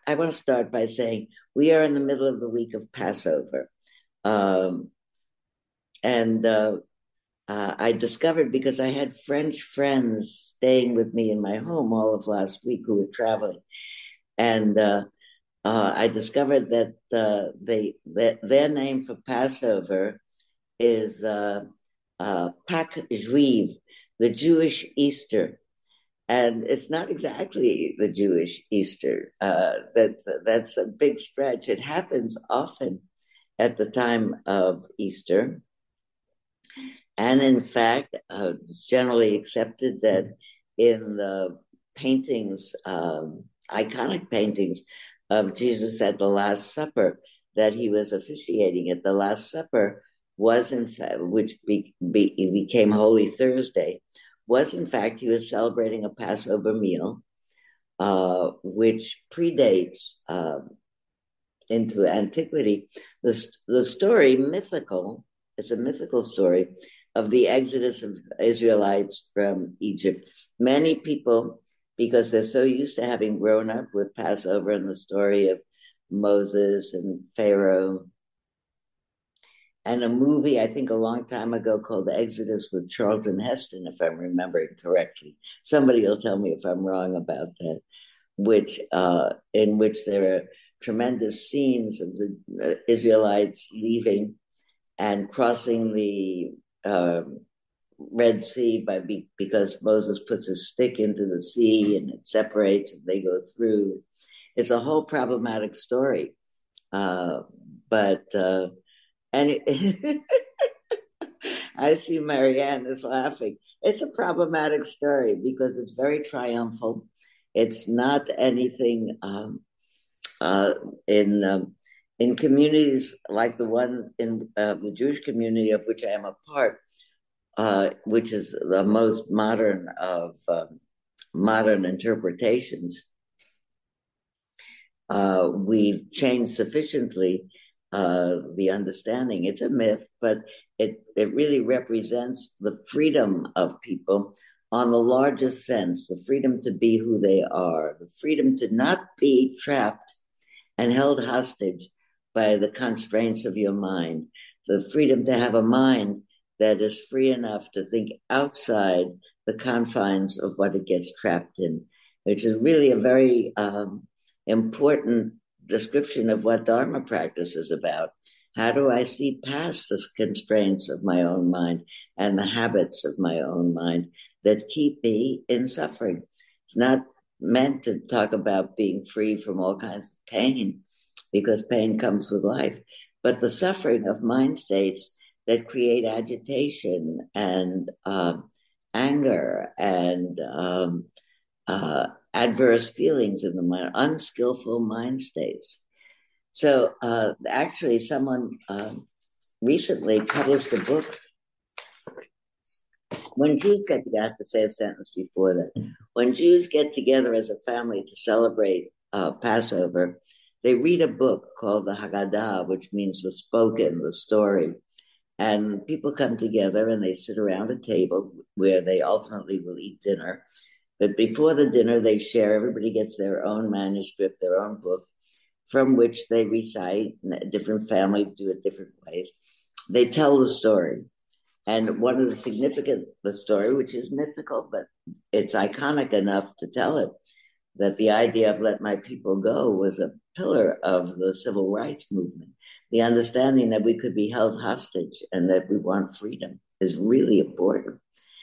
I want to start by saying we are in the middle of the week of Passover. Um, and I discovered, because I had French friends staying with me in my home all of last week who were traveling. And I discovered that their name for Passover is Pâques Juive, the Jewish Easter. And it's not exactly the Jewish Easter. That's a big stretch. It happens often at the time of Easter. And in fact, it's generally accepted that in the paintings, iconic paintings of Jesus at the Last Supper, that he was officiating at the Last Supper was in fact, which became Holy Thursday, was in fact he was celebrating a Passover meal, which predates into antiquity. The story, mythical, it's a mythical story of the exodus of Israelites from Egypt. Many people, because they're so used to having grown up with Passover and the story of Moses and Pharaoh, and a movie, I think a long time ago, called The Exodus with Charlton Heston, if I'm remembering correctly. Somebody will tell me if I'm wrong about that, in which there are tremendous scenes of the Israelites leaving and crossing the Red Sea because Moses puts a stick into the sea and it separates and they go through. It's a whole problematic story. I see Marianne is laughing. It's a problematic story because it's very triumphal. It's not anything in communities like the one in the Jewish community of which I am a part, which is the most modern of modern interpretations. We've changed sufficiently the understanding. It's a myth, but it really represents the freedom of people on the largest sense, the freedom to be who they are, the freedom to not be trapped and held hostage by the constraints of your mind, the freedom to have a mind that is free enough to think outside the confines of what it gets trapped in, which is really a very important description of what Dharma practice is about. How do I see past the constraints of my own mind and the habits of my own mind that keep me in suffering? It's not meant to talk about being free from all kinds of pain, because pain comes with life, but the suffering of mind states that create agitation and anger and adverse feelings in the mind, unskillful mind states. So actually someone recently published a book. When Jews get together, I have to say a sentence before that. When Jews get together as a family to celebrate Passover, they read a book called the Haggadah, which means the spoken, the story. And people come together and they sit around a table where they ultimately will eat dinner. But before the dinner, they share, everybody gets their own manuscript, their own book, from which they recite. Different families do it different ways. They tell the story. And one of the story, which is mythical, but it's iconic enough to tell it, that the idea of let my people go was a pillar of the civil rights movement. The understanding that we could be held hostage and that we want freedom is really important.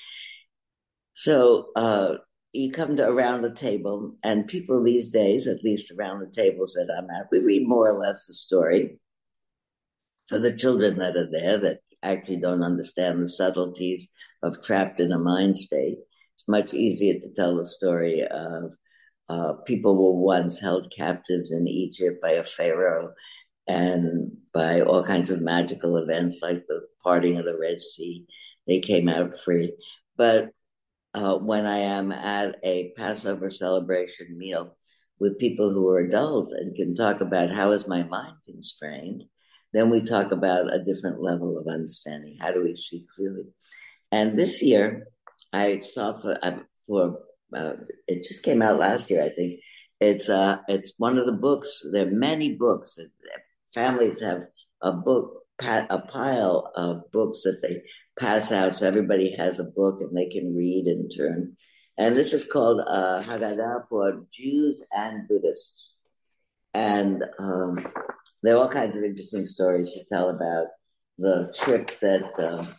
So you come to around the table, and people these days, at least around the tables that I'm at, we read more or less the story for the children that are there that actually don't understand the subtleties of trapped in a mind state. It's much easier to tell the story of people were once held captives in Egypt by a pharaoh and by all kinds of magical events like the parting of the Red Sea. They came out free. But when I am at a Passover celebration meal with people who are adult and can talk about how is my mind constrained, then we talk about a different level of understanding. How do we see clearly? And this year, I saw it just came out last year, I think, it's one of the books. There are many books. Families have a pile of books that they pass out, so everybody has a book and they can read in turn. And this is called Haggadah for Jews and Buddhists. And there are all kinds of interesting stories to tell about the trip that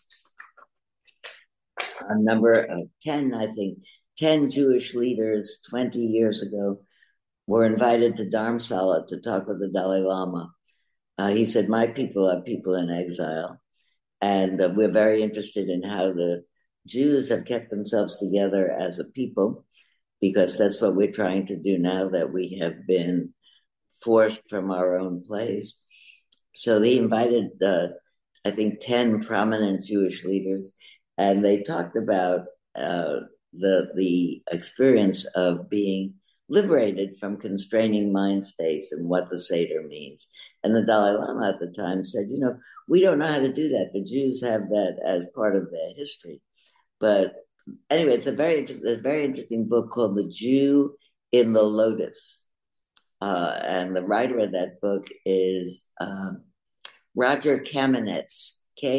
a number of 10, I think, 10 Jewish leaders 20 years ago were invited to Dharamsala to talk with the Dalai Lama. He said, my people are people in exile. And we're very interested in how the Jews have kept themselves together as a people, because that's what we're trying to do now that we have been forced from our own place. So they invited, I think, 10 prominent Jewish leaders, and they talked about the experience of being liberated from constraining mind states and what the Seder means. And the Dalai Lama at the time said, we don't know how to do that. The Jews have that as part of their history. But anyway, it's a very interesting book called The Jew in the Lotus. And the writer of that book is Roger Kamenetz,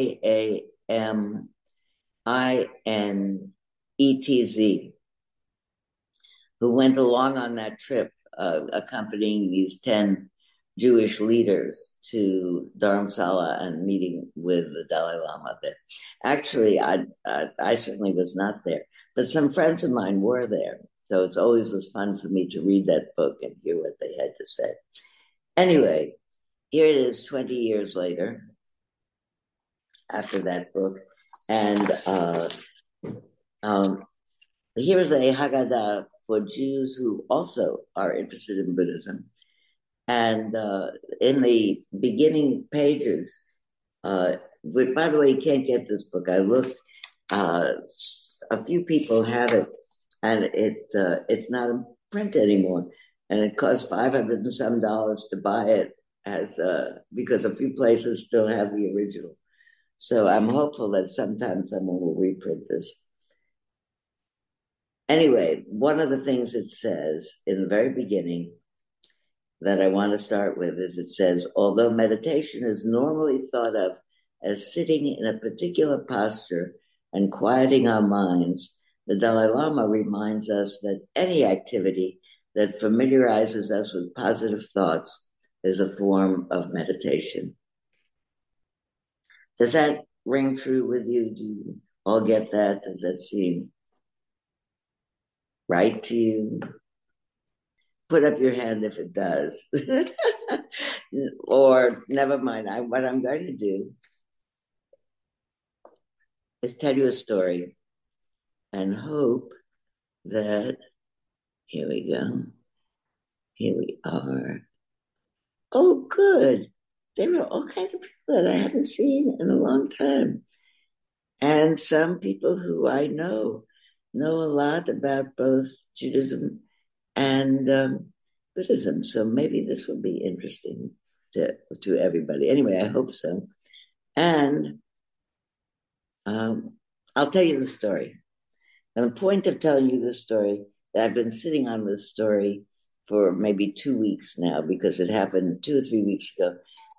Kaminetz, who went along on that trip, accompanying these 10 Jewish leaders to Dharamsala and meeting with the Dalai Lama there. Actually, I certainly was not there, but some friends of mine were there. So it's always was fun for me to read that book and hear what they had to say. Anyway, here it is 20 years later, after that book. And here's a Haggadah for Jews who also are interested in Buddhism. And in the beginning pages, by the way, you can't get this book. I looked, a few people have it, and it's not in print anymore. And it costs $500 and some to buy it because a few places still have the original. So I'm hopeful that sometime someone will reprint this. Anyway, one of the things it says in the very beginning that I want to start with is it says, although meditation is normally thought of as sitting in a particular posture and quieting our minds, the Dalai Lama reminds us that any activity that familiarizes us with positive thoughts is a form of meditation. Does that ring true with you? Do you all get that? Does that seem right to you? Put up your hand if it does. Or never mind. What I'm going to do is tell you a story and hope that, here we go. Here we are. Oh, good. There are all kinds of people that I haven't seen in a long time. And some people who I know a lot about both Judaism and Buddhism. So maybe this will be interesting to everybody. Anyway, I hope so. And I'll tell you the story. And the point of telling you this story, I've been sitting on this story for maybe 2 weeks now because it happened 2 or 3 weeks ago.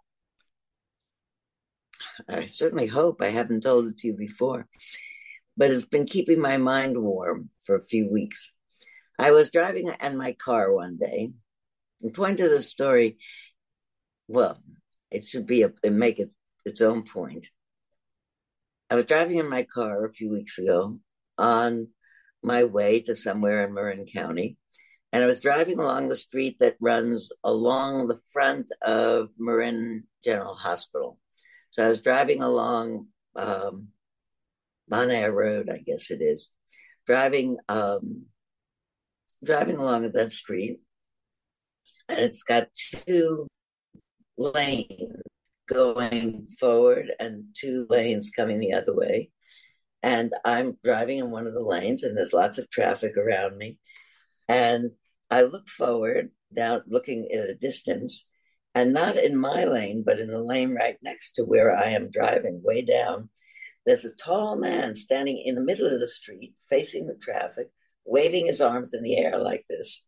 I certainly hope I haven't told it to you before, but it's been keeping my mind warm for a few weeks. I was driving in my car one day. The point of the story, well, it should be make it its own point. I was driving in my car a few weeks ago on my way to somewhere in Marin County, and I was driving along the street that runs along the front of Marin General Hospital. So I was driving along Bon Air Road, I guess it is, driving along that street, and it's got 2 lanes going forward and 2 lanes coming the other way. And I'm driving in one of the lanes, and there's lots of traffic around me. And I look forward, down, looking at a distance, and not in my lane, but in the lane right next to where I am driving, way down, there's a tall man standing in the middle of the street, facing the traffic, waving his arms in the air like this.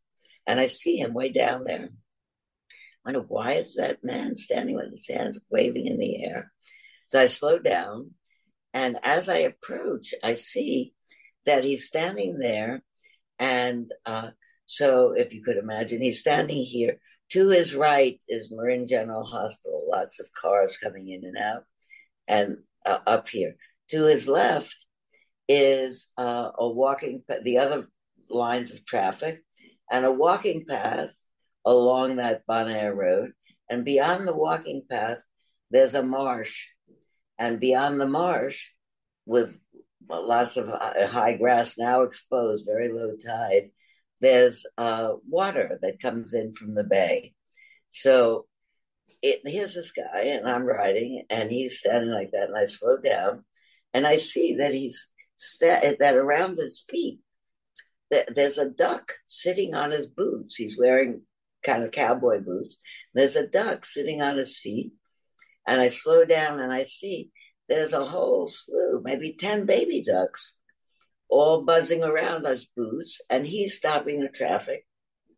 And I see him way down there. I wonder, why is that man standing with his hands waving in the air? So I slow down. And as I approach, I see that he's standing there. And so if you could imagine, he's standing here. To his right is Marin General Hospital, lots of cars coming in and out, and up here. To his left is a walking, the other lines of traffic, and a walking path along that Bonaire Road. And beyond the walking path, there's a marsh. And beyond the marsh, with lots of high grass now exposed, very low tide, there's water that comes in from the bay. So here's this guy, and I'm riding, and he's standing like that, and I slow down, and I see that that around his feet, there's a duck sitting on his boots. He's wearing kind of cowboy boots. There's a duck sitting on his feet, and I slow down, and I see there's a whole slew, maybe 10 baby ducks, all buzzing around those boots, and he's stopping the traffic.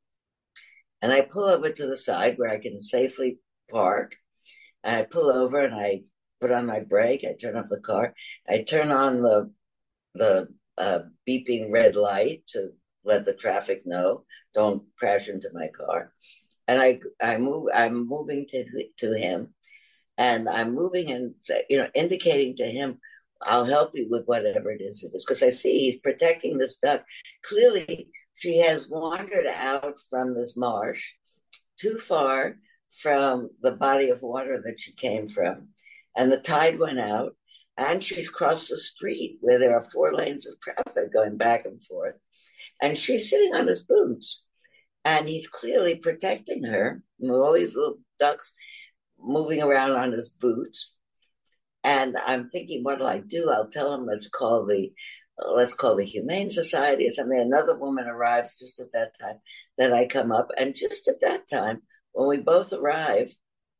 And I pull over to the side where I can safely park. And I pull over and I put on my brake. I turn off the car. I turn on the beeping red light to let the traffic know, don't crash into my car. And I'm moving to him, and I'm moving and indicating to him, I'll help you with whatever it is, because I see he's protecting this duck. Clearly, she has wandered out from this marsh too far from the body of water that she came from, and the tide went out, and she's crossed the street where there are 4 lanes of traffic going back and forth, and she's sitting on his boots, and he's clearly protecting her with all these little ducks moving around on his boots. And I'm thinking, what'll I do? I'll tell him, let's call the Humane Society or something. Another woman arrives just at that time that I come up. And just at that time, when we both arrive,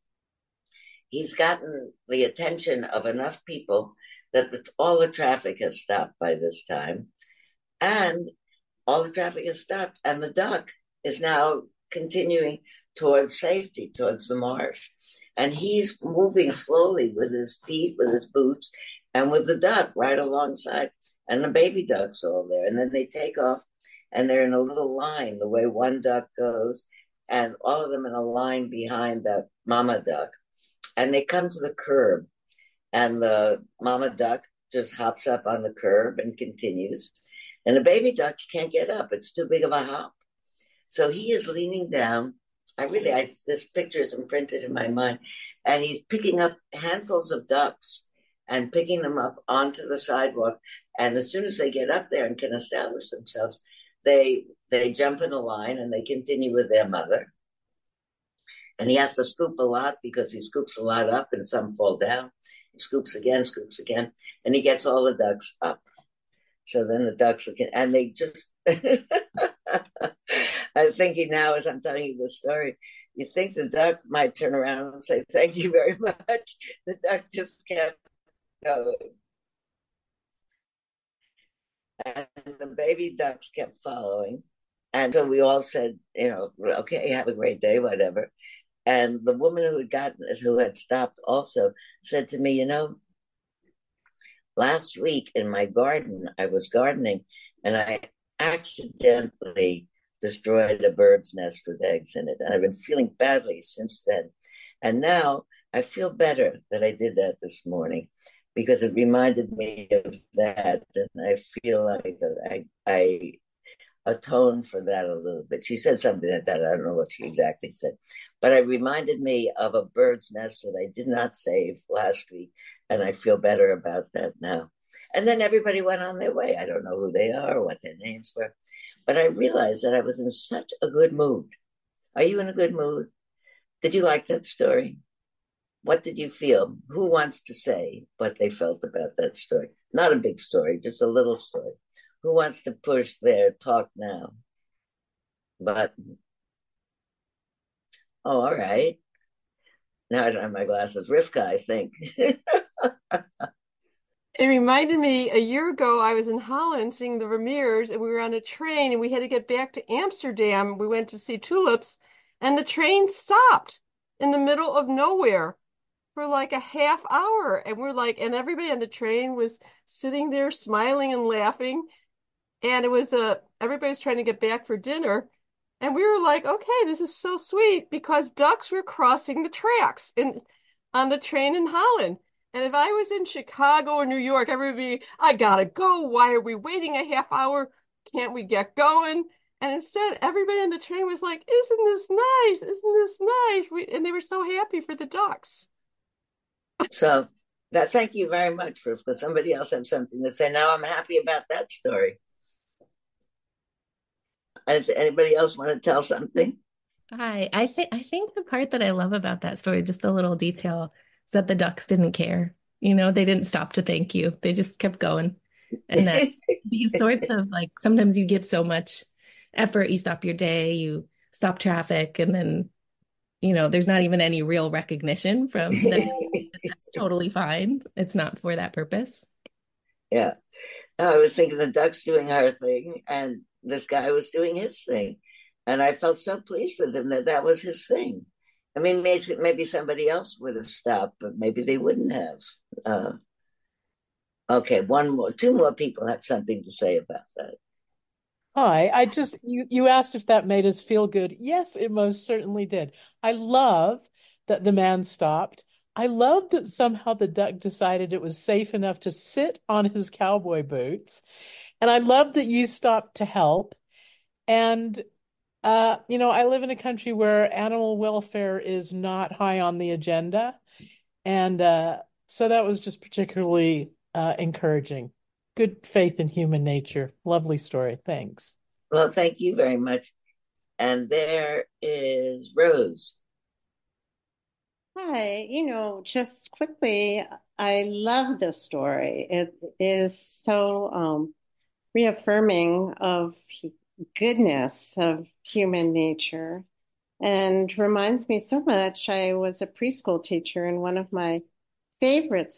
he's gotten the attention of enough people that all the traffic has stopped by this time. And all the traffic has stopped. And the duck is now continuing towards safety, towards the marsh. And he's moving slowly with his feet, with his boots, and with the duck right alongside. And the baby duck's all there. And then they take off, and they're in a little line, the way one duck goes, and all of them in a line behind the mama duck. And they come to the curb, and the mama duck just hops up on the curb and continues. And the baby ducks can't get up. It's too big of a hop. So he is leaning down. This picture is imprinted in my mind, and he's picking up handfuls of ducks and picking them up onto the sidewalk. And as soon as they get up there and can establish themselves, they jump in a line and they continue with their mother. And he has to scoop a lot because he scoops a lot up and some fall down. He scoops again, and he gets all the ducks up. So then the ducks, and they just, I'm thinking now as I'm telling you the story, you think the duck might turn around and say, thank you very much. The duck just kept going. And the baby ducks kept following. And so we all said, okay, have a great day, whatever. And the woman who had stopped also said to me, last week in my garden, I was gardening and I accidentally destroyed a bird's nest with eggs in it. And I've been feeling badly since then. And now I feel better that I did that this morning because it reminded me of that. And I feel like I atone for that a little bit. She said something like that. I don't know what she exactly said, but it reminded me of a bird's nest that I did not save last week. And I feel better about that now. And then everybody went on their way. I don't know who they are or what their names were, but I realized that I was in such a good mood. Are you in a good mood? Did you like that story? What did you feel? Who wants to say what they felt about that story? Not a big story, just a little story. Who wants to push their talk now? Button. Oh, all right. Now I don't have my glasses. Rivka, I think. It reminded me a year ago, I was in Holland seeing the Vermeers, and we were on a train and we had to get back to Amsterdam. We went to see tulips, and the train stopped in the middle of nowhere for like a half hour. And we're like, and everybody on the train was sitting there smiling and laughing. And it was everybody was trying to get back for dinner. And we were like, okay, this is so sweet because ducks were crossing the tracks in on the train in Holland. And if I was in Chicago or New York, everybody, I gotta go. Why are we waiting a half hour? Can't we get going? And instead, everybody on the train was like, isn't this nice? Isn't this nice? And they were so happy for the ducks. So that thank you very much for somebody else have something to say. Now I'm happy about that story. Does anybody else want to tell something? Hi. I think the part that I love about that story, just the little detail, is that the ducks didn't care. They didn't stop to thank you. They just kept going. And that these sorts of like sometimes you give so much effort, you stop your day, you stop traffic, and then, there's not even any real recognition from them. That's totally fine. It's not for that purpose. Yeah. I was thinking the duck's doing her thing, and this guy was doing his thing. And I felt so pleased with him that that was his thing. I mean, maybe somebody else would have stopped, but maybe they wouldn't have. Uh, okay, two more people had something to say about that. Hi, you asked if that made us feel good. Yes, it most certainly did. I love that the man stopped. I love that somehow the duck decided it was safe enough to sit on his cowboy boots. And I love that you stopped to help. And I live in a country where animal welfare is not high on the agenda. And so that was just particularly encouraging. Good faith in human nature. Lovely story. Thanks. Well, thank you very much. And there is Rose. Hi, just quickly, I love this story. It is so reaffirming of goodness of human nature and reminds me so much. I was a preschool teacher, and one of my favorite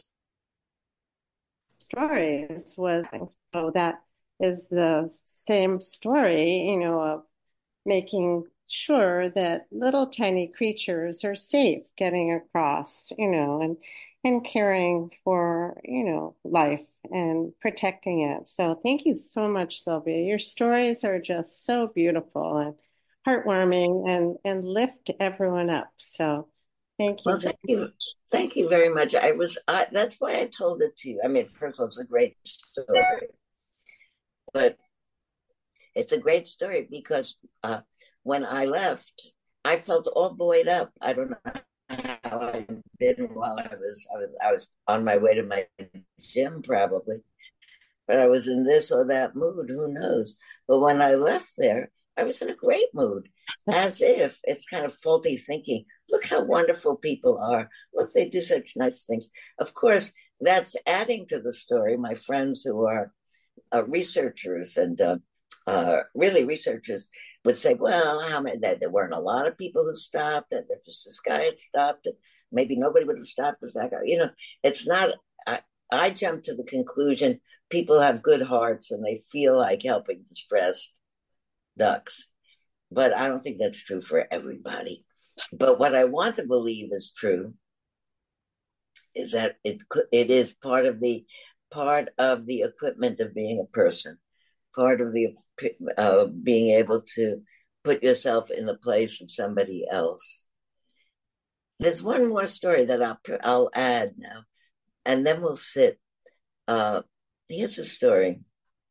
stories was so that is the same story, of making sure that little tiny creatures are safe getting across, and caring for, life and protecting it. So thank you so much, Sylvia. Your stories are just so beautiful and heartwarming and lift everyone up. So thank Well, you very thank you very much. That's why I told it to you. I mean, first of all, it's a great story, but it's a great story because when I left, I felt all buoyed up. I don't know how I'd been while I was on my way to my gym probably, but I was in this or that mood. Who knows? But when I left there, I was in a great mood, as if it's kind of faulty thinking. Look how wonderful people are. Look, they do such nice things. Of course, that's adding to the story. My friends who are researchers and really researchers would say, well, how many, that there weren't a lot of people who stopped, and that just this guy had stopped, and maybe nobody would have stopped if that guy, it's not, I jumped to the conclusion people have good hearts and they feel like helping distressed ducks. But I don't think that's true for everybody. But what I want to believe is true is that it is part of the equipment of being a person, part of the being able to put yourself in the place of somebody else. There's one more story that I'll add now, and then we'll sit. Here's a story.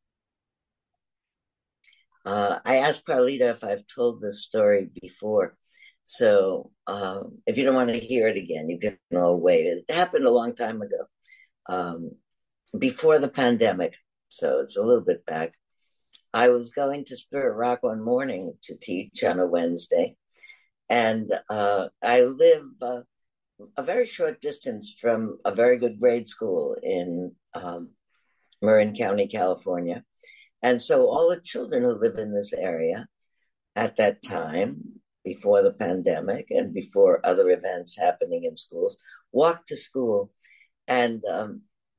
I asked Carlita if I've told this story before. So if you don't want to hear it again, you can all wait. It happened a long time ago, before the pandemic. So it's a little bit back. I was going to Spirit Rock one morning to teach on a Wednesday. And I live a very short distance from a very good grade school in Marin County, California. And so all the children who live in this area at that time, before the pandemic and before other events happening in schools, walked to school. And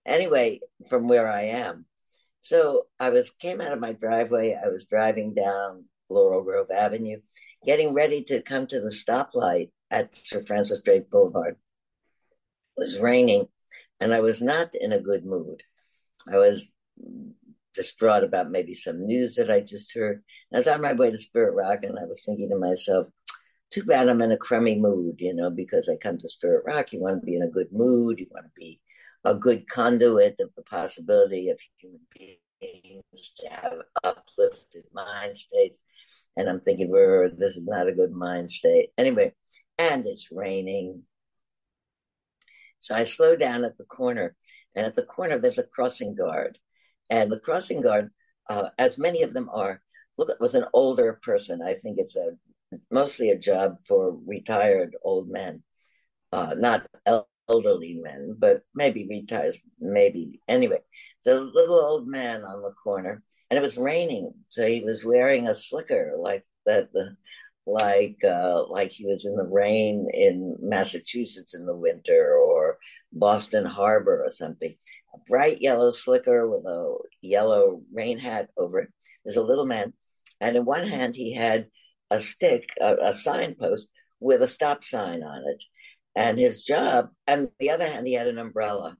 Anyway, from where I am. So came out of my driveway. I was driving down Laurel Grove Avenue, getting ready to come to the stoplight at Sir Francis Drake Boulevard. It was raining, and I was not in a good mood. I was distraught about maybe some news that I just heard. I was on my way to Spirit Rock, and I was thinking to myself, too bad I'm in a crummy mood, because I come to Spirit Rock. You want to be in a good mood. You want to be a good conduit of the possibility of human beings to have uplifted mind states. And I'm thinking, this is not a good mind state. Anyway, and it's raining. So I slow down at the corner, and at the corner, there's a crossing guard. And the crossing guard, as many of them are, was an older person. I think it's mostly a job for retired old men, not elderly men, but maybe retires, maybe. Anyway, it's a little old man on the corner, and it was raining, so he was wearing a slicker like that, like he was in the rain in Massachusetts in the winter, or Boston Harbor or something. A bright yellow slicker with a yellow rain hat over it. There's a little man, and in one hand he had a stick, a signpost with a stop sign on it. And his job, and the other hand, he had an umbrella,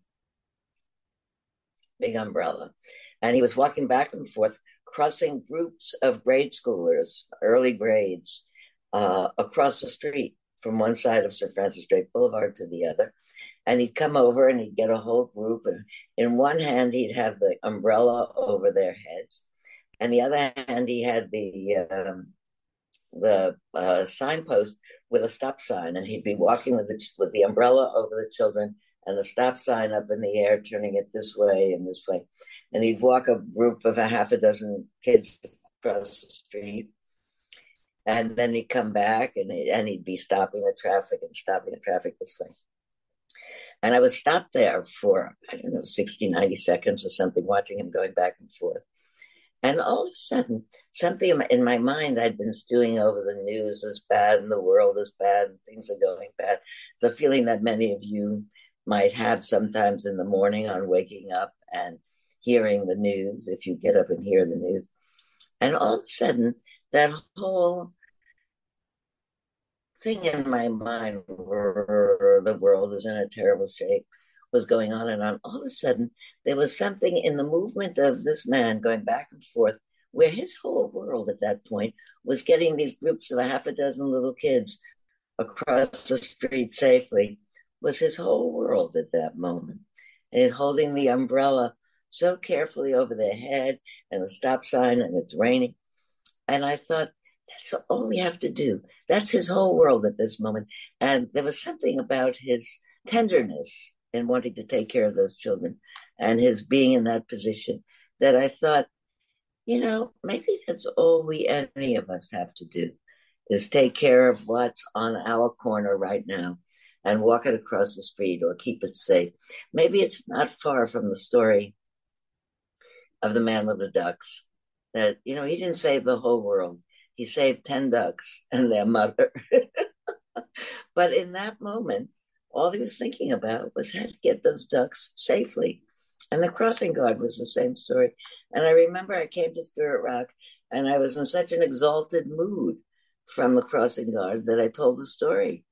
big umbrella. And he was walking back and forth, crossing groups of grade schoolers, early grades, across the street from one side of Sir Francis Drake Boulevard to the other. And he'd come over and he'd get a whole group. And in one hand, he'd have the umbrella over their heads. And the other hand, he had the signpost with a stop sign, and he'd be walking with the umbrella over the children and the stop sign up in the air, turning it this way and this way. And he'd walk a group of a half a dozen kids across the street, and then he'd come back and he'd be stopping the traffic this way. And I would stop there for, 60, 90 seconds or something, watching him going back and forth. And all of a sudden, something in my mind I'd been stewing over, the news is bad and the world is bad and things are going bad. It's a feeling that many of you might have sometimes in the morning on waking up and hearing the news, if you get up and hear the news. And all of a sudden, that whole thing in my mind where the world is in a terrible shape was going on and on. All of a sudden, there was something in the movement of this man going back and forth, where his whole world at that point was getting these groups of a half a dozen little kids across the street safely, was his whole world at that moment. And he's holding the umbrella so carefully over their head and the stop sign, and it's raining. And I thought, that's all we have to do. That's his whole world at this moment. And there was something about his tenderness and wanting to take care of those children and his being in that position that I thought, maybe that's all any of us have to do, is take care of what's on our corner right now and walk it across the street or keep it safe. Maybe it's not far from the story of the man with the ducks, that, he didn't save the whole world. He saved 10 ducks and their mother. But in that moment, all he was thinking about was how to get those ducks safely. And the crossing guard was the same story. And I remember I came to Spirit Rock and I was in such an exalted mood from the crossing guard that I told the story.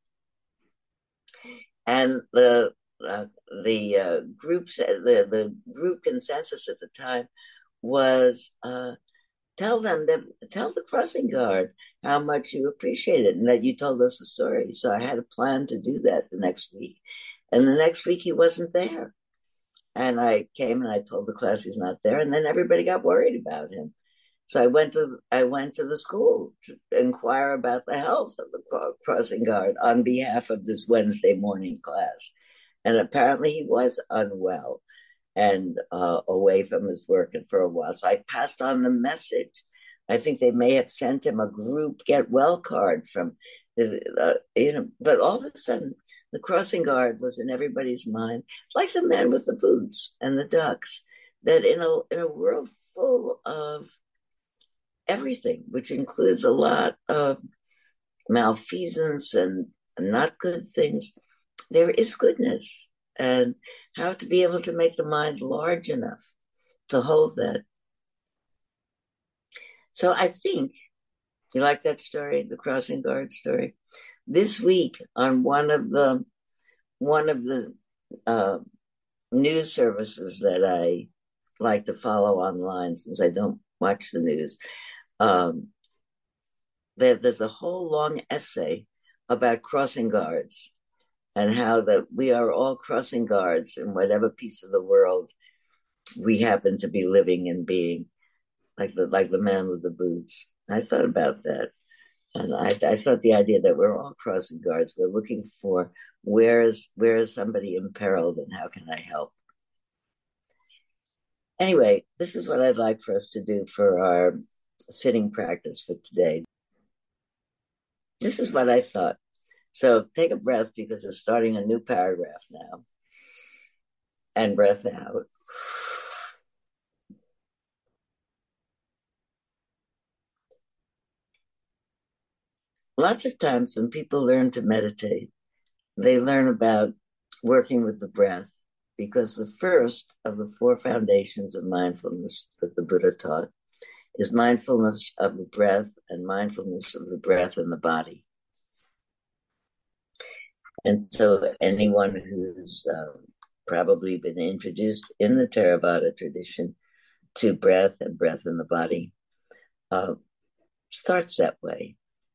And the group consensus at the time was, tell the crossing guard how much you appreciate it and that you told us the story. So I had a plan to do that the next week. And the next week he wasn't there. And I came and I told the class he's not there. And then everybody got worried about him. So I went to the school to inquire about the health of the crossing guard on behalf of this Wednesday morning class. And apparently he was unwell and away from his work and for a while. So I passed on the message. I think they may have sent him a group get well card from, but all of a sudden the crossing guard was in everybody's mind, like the man with the boots and the ducks, that in a world full of everything, which includes a lot of malfeasance and not good things, there is goodness. and how to be able to make the mind large enough to hold that. So I think, you like that story, the crossing guard story? This week on one of the news services that I like to follow online, since I don't watch the news, there's a whole long essay about crossing guards and how that we are all crossing guards in whatever piece of the world we happen to be living and being, like the man with the boots. I thought about that. And I thought the idea that we're all crossing guards, we're looking for where is somebody imperiled and how can I help? Anyway, this is what I'd like for us to do for our sitting practice for today. This is what I thought. So take a breath, because it's starting a new paragraph now. And breath out. Lots of times when people learn to meditate, they learn about working with the breath, because the first of the 4 foundations of mindfulness that the Buddha taught is mindfulness of the breath and mindfulness of the breath in the body. And so anyone who's probably been introduced in the Theravada tradition to breath and breath in the body starts that way.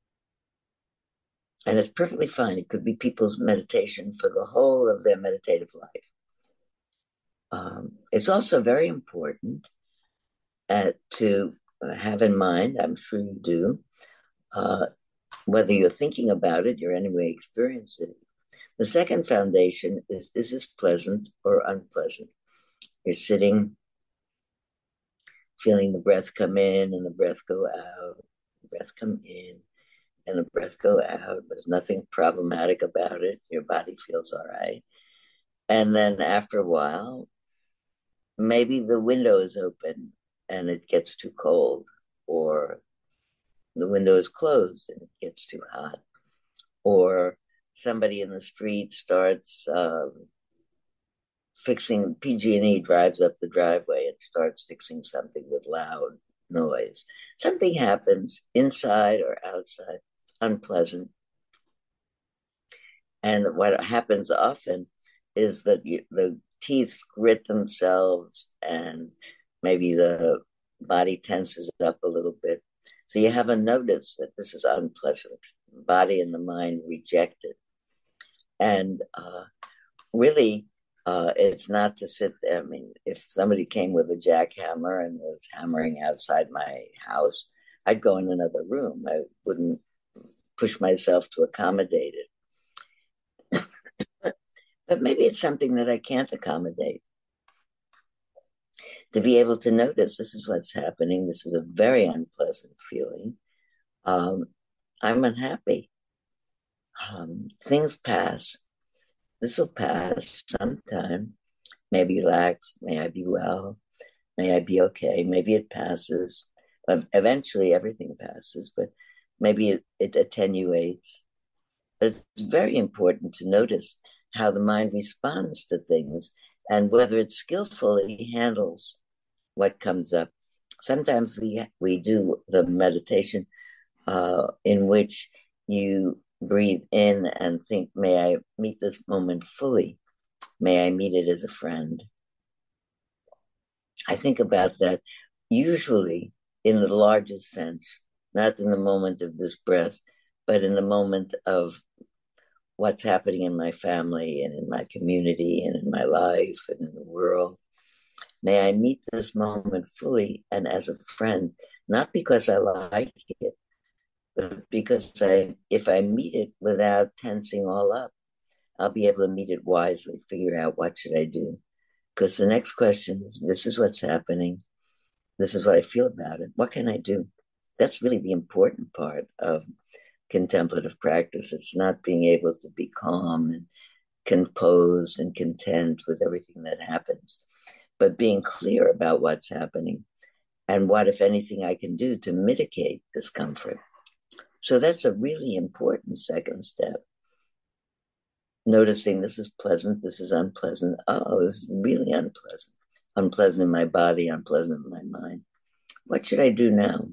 And it's perfectly fine. It could be people's meditation for the whole of their meditative life. It's also very important to have in mind, I'm sure you do, whether you're thinking about it, you're anyway experiencing it. The second foundation is this pleasant or unpleasant? You're sitting, feeling the breath come in and the breath go out, the breath come in and the breath go out. There's nothing problematic about it. Your body feels all right. And then after a while, maybe the window is open and it gets too cold, or the window is closed and it gets too hot, or somebody in the street starts fixing, PG&E drives up the driveway and starts fixing something with loud noise. Something happens inside or outside, unpleasant. And what happens often is that the teeth grit themselves and maybe the body tenses up a little bit. So you have a notice that this is unpleasant. The body and the mind reject it. And really, it's not to sit there. I mean, if somebody came with a jackhammer and was hammering outside my house, I'd go in another room. I wouldn't push myself to accommodate it. But maybe it's something that I can't accommodate. To be able to notice, this is what's happening. This is a very unpleasant feeling. I'm unhappy. Things pass. This will pass sometime. Maybe relax. May I be well. May I be okay. Maybe it passes. Eventually, everything passes, but maybe it attenuates. But it's very important to notice how the mind responds to things and whether it skillfully handles what comes up. Sometimes we do the meditation in which you breathe in and think, may I meet this moment fully? May I meet it as a friend? I think about that usually in the largest sense, not in the moment of this breath, but in the moment of what's happening in my family and in my community and in my life and in the world. May I meet this moment fully and as a friend, not because I like it, but because if I meet it without tensing all up, I'll be able to meet it wisely, figure out what should I do. Because the next question is, this is what's happening. This is what I feel about it. What can I do? That's really the important part of contemplative practice. It's not being able to be calm and composed and content with everything that happens, but being clear about what's happening and what, if anything, I can do to mitigate discomfort. So that's a really important second step. noticing this is pleasant, this is unpleasant. Oh, this is really unpleasant. Unpleasant in my body, unpleasant in my mind. What should I do now?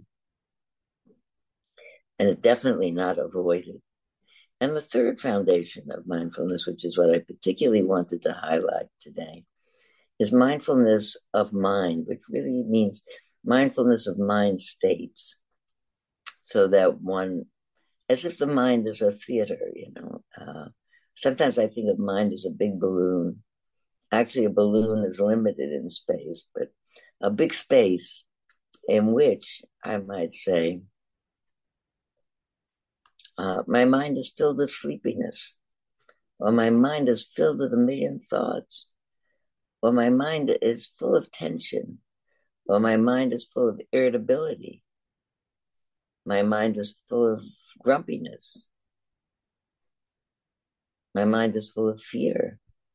And it definitely not avoid it. And the third foundation of mindfulness, which is what I particularly wanted to highlight today, is mindfulness of mind, which really means mindfulness of mind states. So that one, as if the mind is a theater, sometimes I think of mind as a big balloon. Actually, a balloon is limited in space, but a big space in which I might say, my mind is filled with sleepiness, or my mind is filled with a million thoughts, or my mind is full of tension, or my mind is full of irritability. My mind is full of grumpiness. My mind is full of fear.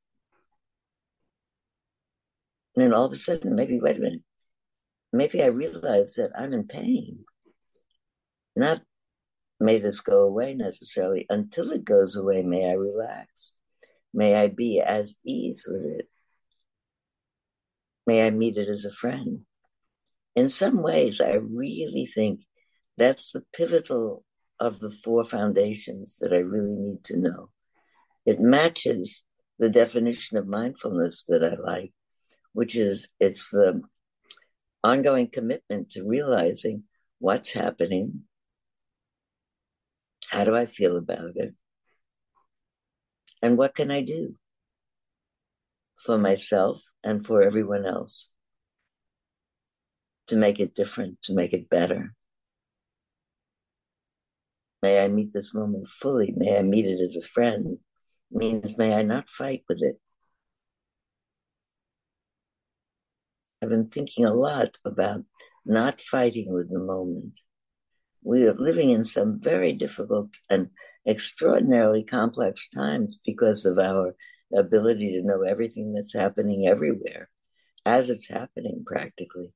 And then all of a sudden, maybe, wait a minute, maybe I realize that I'm in pain. Not may this go away necessarily. Until it goes away, may I relax. May I be at ease with it. May I meet it as a friend. In some ways, I really think that's the pivotal of the four foundations that I really need to know. It matches the definition of mindfulness that I like, which is it's the ongoing commitment to realizing what's happening, how do I feel about it, and what can I do for myself and for everyone else to make it different, to make it better. May I meet this moment fully. May I meet it as a friend. Means may I not fight with it. I've been thinking a lot about not fighting with the moment. We are living in some very difficult and extraordinarily complex times because of our ability to know everything that's happening everywhere as it's happening practically.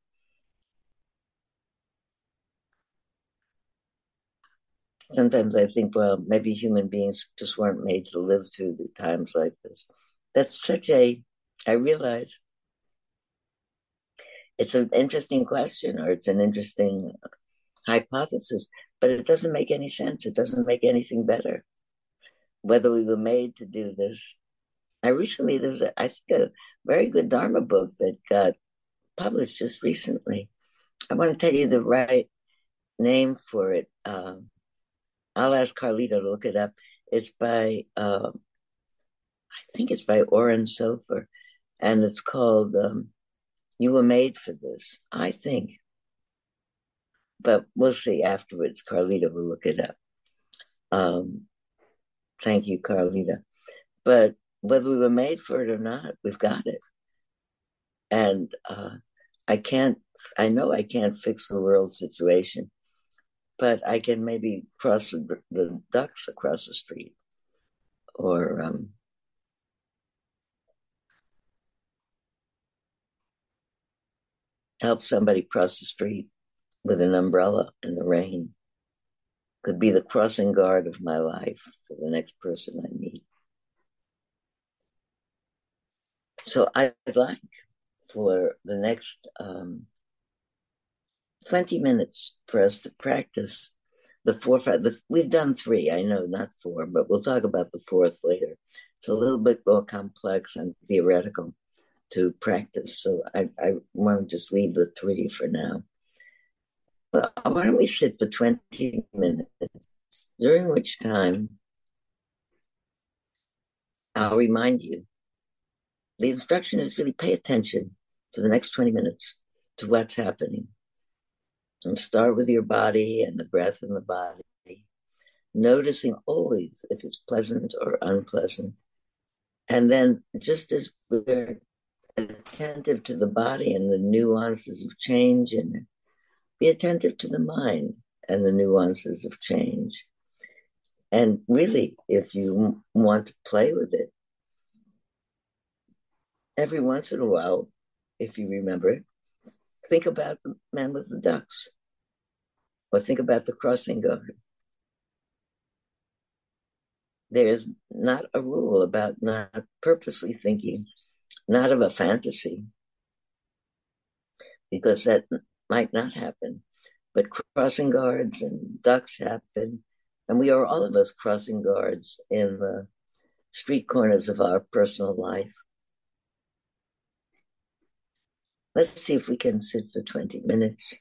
Sometimes I think, well, maybe human beings just weren't made to live through the times like this. That's I realize it's an interesting question, or it's an interesting hypothesis, but it doesn't make any sense. It doesn't make anything better. Whether we were made to do this. There was, I think, a very good Dharma book that got published just recently. I want to tell you the right name for it. I'll ask Carlita to look it up. It's by, I think it's by Oren Sofer, and it's called You Were Made for This, I think. But we'll see afterwards. Carlita will look it up. Thank you, Carlita. But whether we were made for it or not, we've got it. And I know I can't fix the world situation, but I can maybe cross the ducks across the street, or help somebody cross the street with an umbrella in the rain. Could be the crossing guard of my life for the next person I meet. So I'd like for the next 20 minutes for us to practice the four. We've done three, I know, not four, but we'll talk about the fourth later. It's a little bit more complex and theoretical to practice. So I want to just leave the three for now. Well, why don't we sit for 20 minutes, during which time I'll remind you. The instruction is really pay attention for the next 20 minutes to what's happening. And start with your body and the breath in the body, noticing always if it's pleasant or unpleasant. And then just as we're attentive to the body and the nuances of change in it, be attentive to the mind and the nuances of change. And really, if you want to play with it, every once in a while, if you remember it, think about the man with the ducks, or think about the crossing guard. There's not a rule about not purposely thinking, not of a fantasy, because that might not happen. But crossing guards and ducks happen. And we are all of us crossing guards in the street corners of our personal life. Let's see if we can sit for 20 minutes.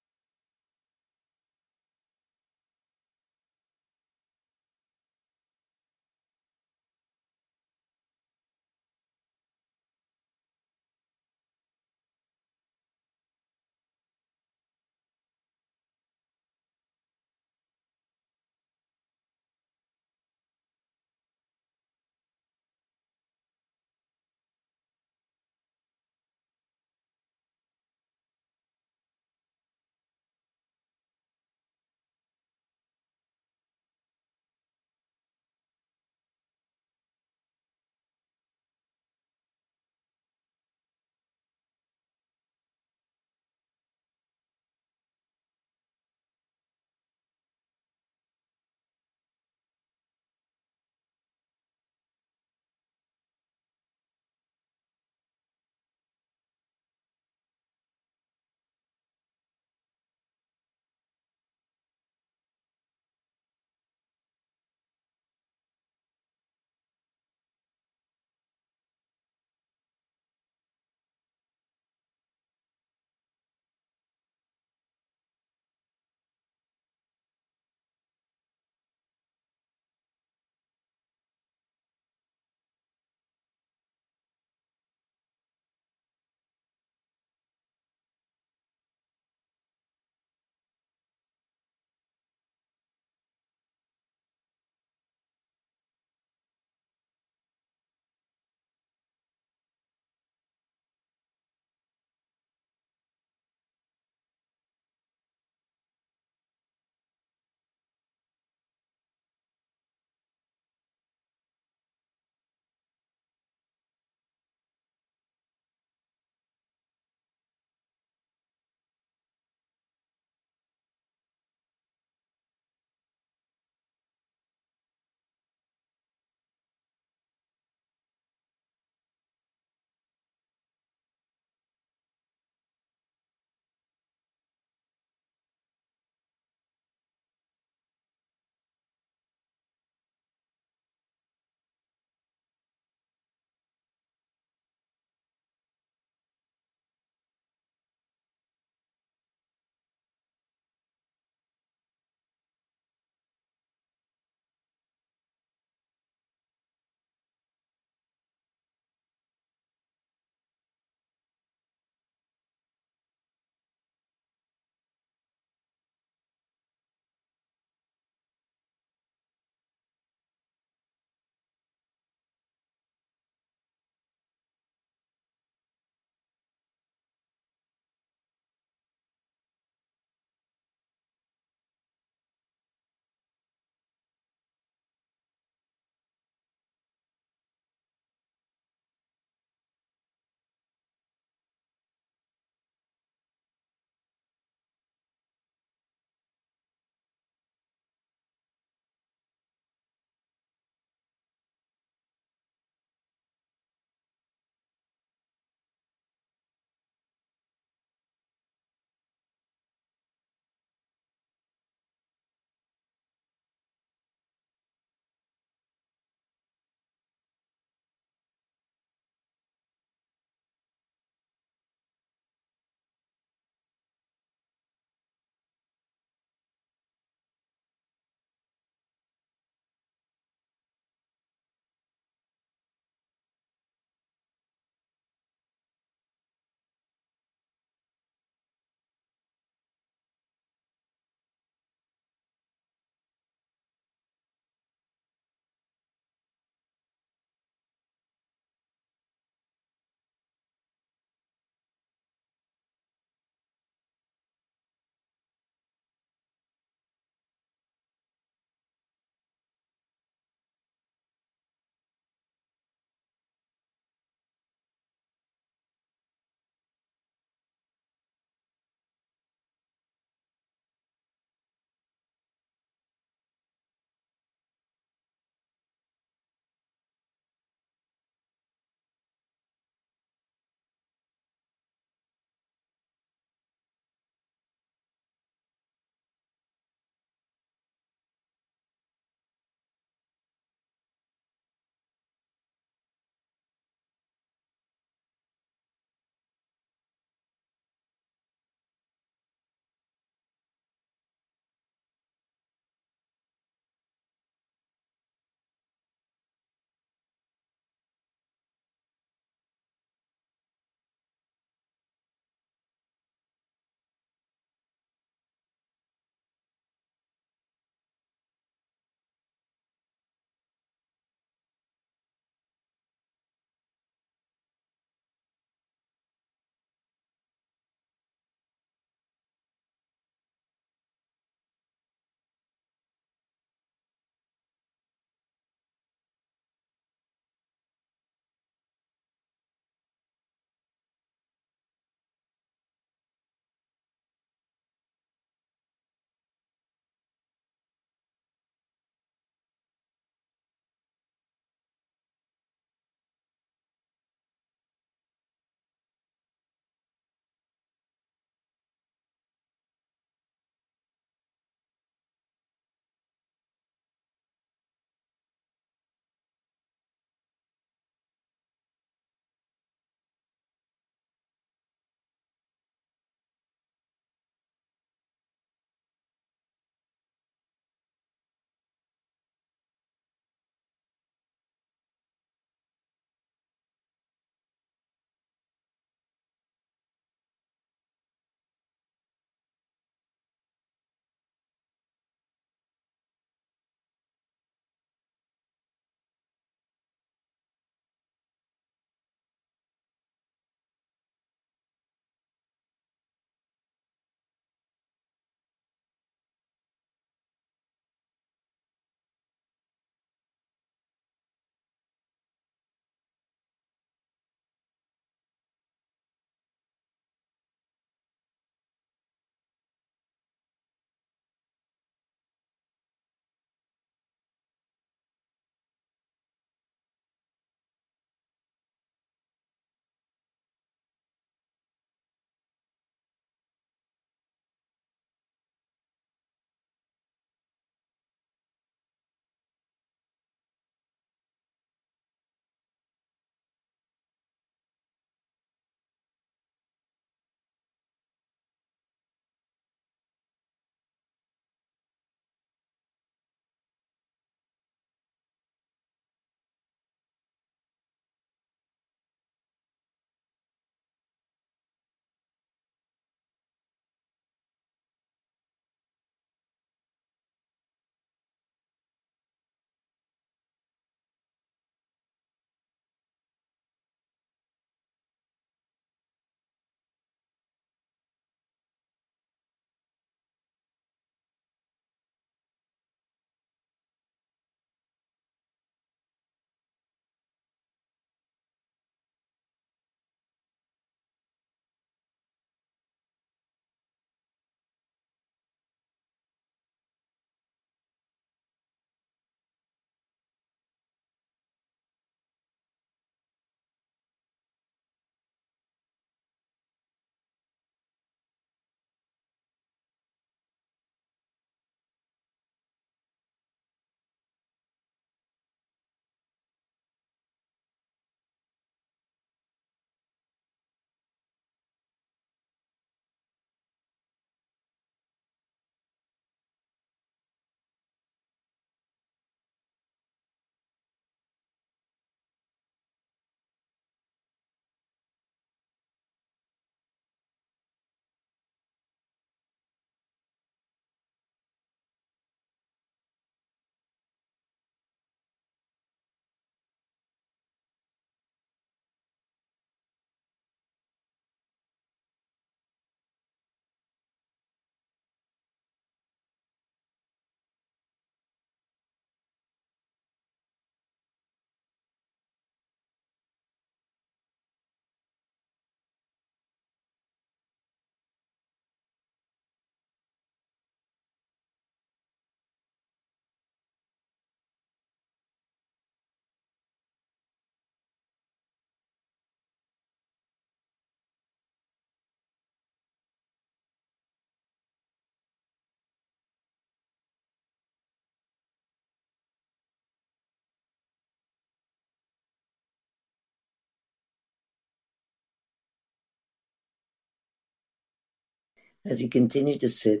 As you continue to sit,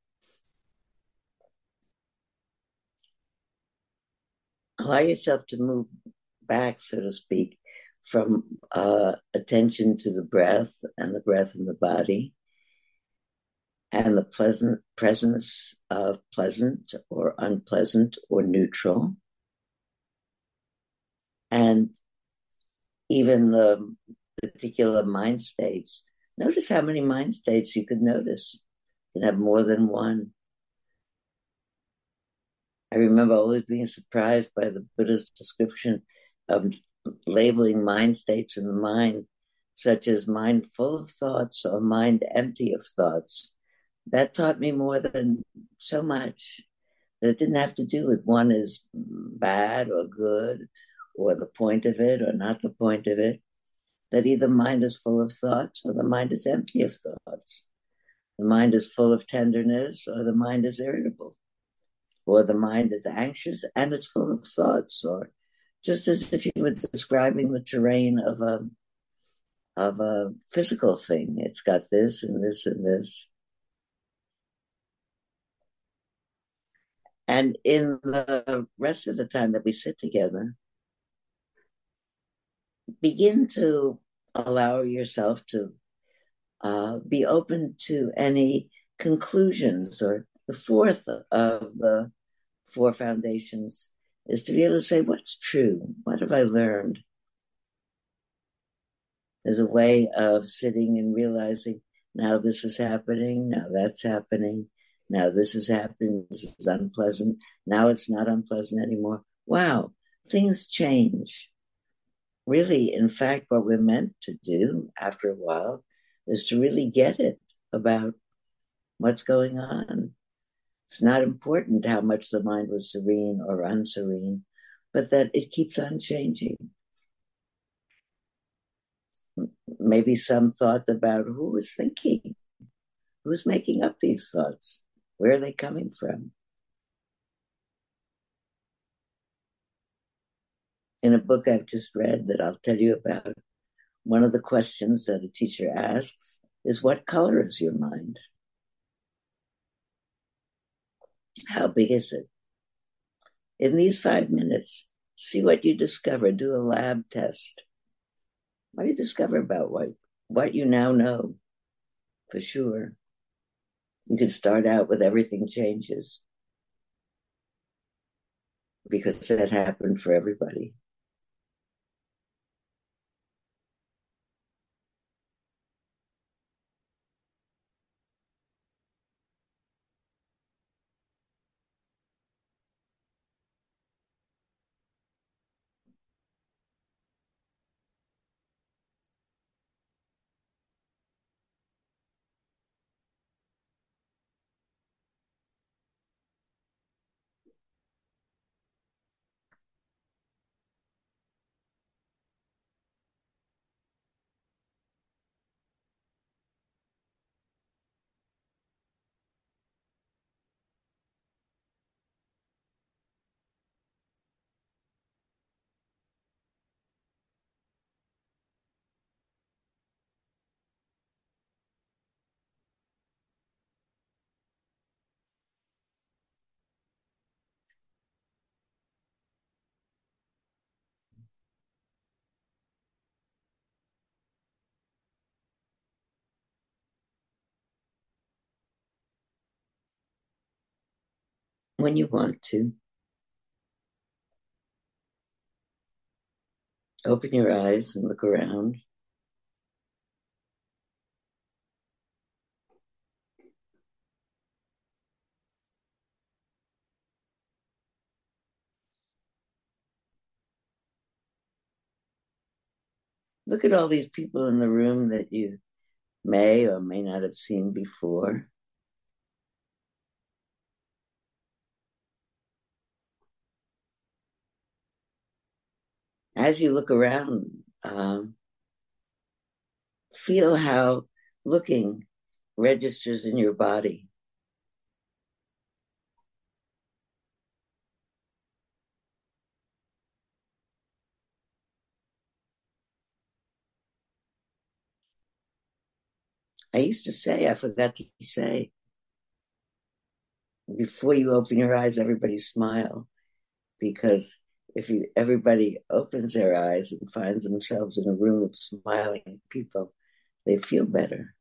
allow yourself to move back, so to speak, from attention to the breath and the breath in the body and the pleasant presence of pleasant or unpleasant or neutral. And even the particular mind states. Notice how many mind states you could notice. You can have more than one. I remember always being surprised by the Buddha's description of labeling mind states in the mind, such as mind full of thoughts or mind empty of thoughts. That taught me more than so much. That it didn't have to do with one is bad or good, or the point of it or not the point of it. That either mind is full of thoughts or the mind is empty of thoughts. The mind is full of tenderness or the mind is irritable. Or the mind is anxious and it's full of thoughts, or just as if you were describing the terrain of a physical thing. It's got this and this and this. And in the rest of the time that we sit together, begin to allow yourself to be open to any conclusions. Or the fourth of the four foundations is to be able to say, what's true? What have I learned? There's a way of sitting and realizing, now this is happening, now that's happening, now this is happening, this is unpleasant, now it's not unpleasant anymore. Wow, things change. Really, in fact, what we're meant to do after a while is to really get it about what's going on. It's not important how much the mind was serene or unserene, but that it keeps on changing. Maybe some thought about who is thinking, who's making up these thoughts, where are they coming from? In a book I've just read that I'll tell you about, one of the questions that a teacher asks is, what color is your mind? How big is it? In these 5 minutes, see what you discover. Do a lab test. What do you discover about what you now know for sure? You could start out with everything changes, because that happened for everybody. When you want to, open your eyes and look around. Look at all these people in the room that you may or may not have seen before. As you look around, feel how looking registers in your body. I used to say, I forgot to say, before you open your eyes, everybody smile. Because if everybody opens their eyes and finds themselves in a room of smiling people, they feel better.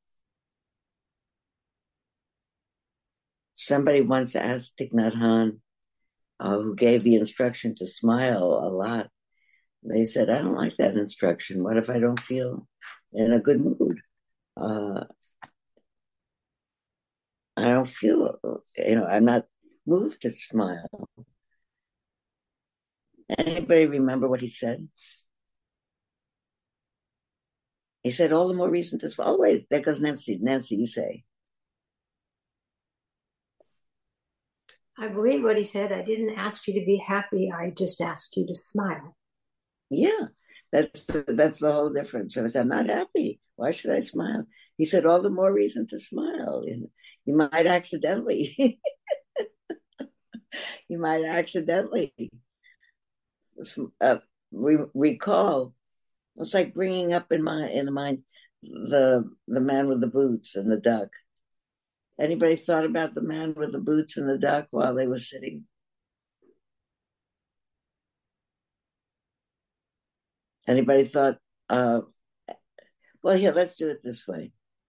Somebody once asked Thich Nhat Hanh, who gave the instruction to smile a lot. They said, I don't like that instruction. What if I don't feel in a good mood? I don't feel, I'm not moved to smile. Anybody remember what he said? He said, all the more reason to smile. Oh, wait, there goes Nancy. Nancy, you say. I believe what he said. I didn't ask you to be happy. I just asked you to smile. Yeah, that's the whole difference. So I said, I'm not happy. Why should I smile? He said, all the more reason to smile. You might accidentally, recall. It's like bringing up in the mind the man with the boots and the duck. Anybody thought about the man with the boots and the duck while they were sitting? Anybody thought, well, here, let's do it this way.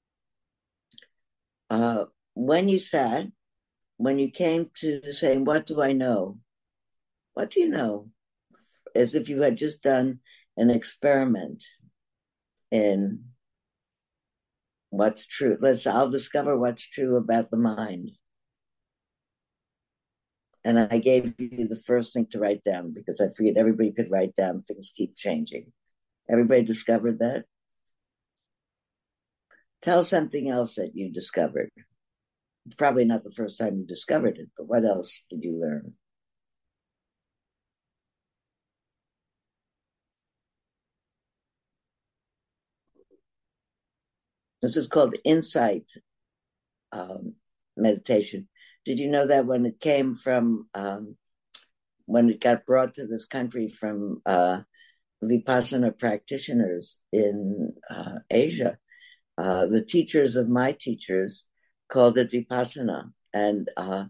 When you came to saying, what do I know? What do you know? As if you had just done an experiment in what's true. I'll discover what's true about the mind. And I gave you the first thing to write down because I figured everybody could write down. Things keep changing. Everybody discovered that? Tell something else that you discovered. It's probably not the first time you discovered it, but what else did you learn? This is called insight meditation. Did you know that when it came from, when it got brought to this country from Vipassana practitioners in Asia, the teachers of my teachers called it Vipassana, and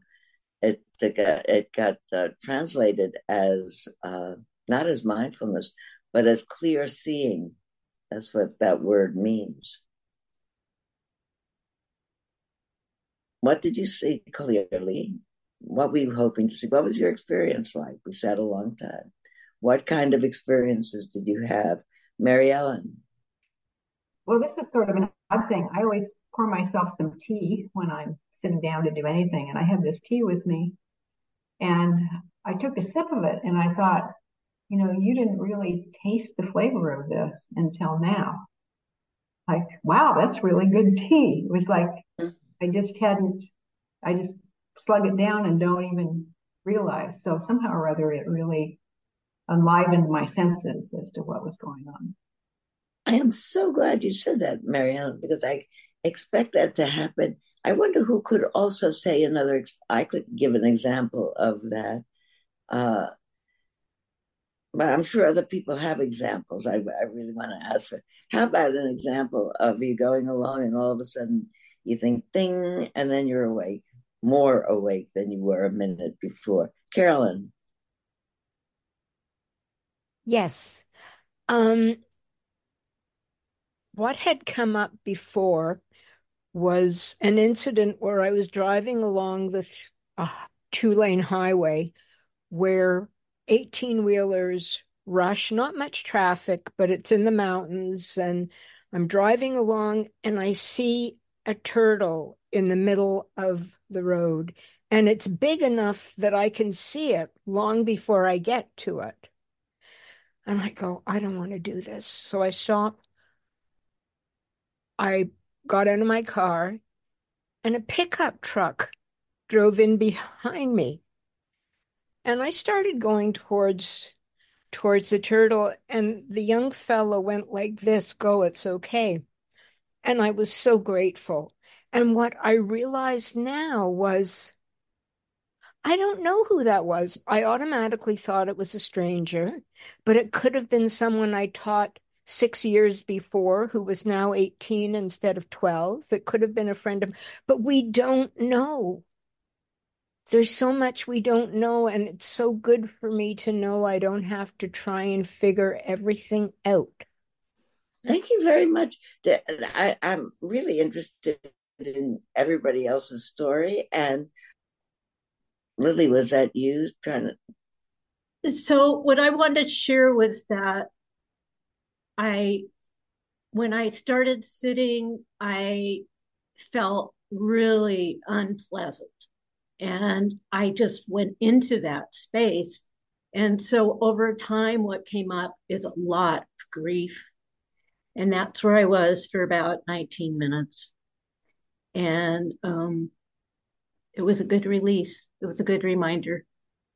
it got translated as not as mindfulness, but as clear seeing. That's what that word means. What did you see clearly? What were you hoping to see? What was your experience like? We sat a long time. What kind of experiences did you have? Mary Ellen? Well, this is sort of an odd thing. I always pour myself some tea when I'm sitting down to do anything, and I have this tea with me. And I took a sip of it, and I thought, you didn't really taste the flavor of this until now. Like, wow, that's really good tea. It was like I just slug it down and don't even realize. So somehow or other, it really enlivened my senses as to what was going on. I am so glad you said that, Mary Ellen, because I expect that to happen. I wonder who could also say I could give an example of that. But I'm sure other people have examples. I really want to ask for. How about an example of you going along and all of a sudden you think ding, and then you're awake, more awake than you were a minute before. Carolyn. Yes. What had come up before was an incident where I was driving along the two-lane highway where 18-wheelers rush, not much traffic, but it's in the mountains. And I'm driving along and I see a turtle in the middle of the road. And it's big enough that I can see it long before I get to it. And I go, I don't want to do this. So I stop. I got out of my car and a pickup truck drove in behind me. And I started going towards the turtle, and the young fellow went like this, go, it's okay. And I was so grateful. And what I realized now was, I don't know who that was. I automatically thought it was a stranger, but it could have been someone I taught 6 years before who was now 18 instead of 12. It could have been a friend of, but we don't know. There's so much we don't know, and it's so good for me to know I don't have to try and figure everything out. Thank you very much. I'm really interested in everybody else's story. And Lily, was that you trying to? So what I wanted to share was that when I started sitting, I felt really unpleasant. And I just went into that space. And so over time, what came up is a lot of grief. And that's where I was for about 19 minutes. And it was a good release. It was a good reminder.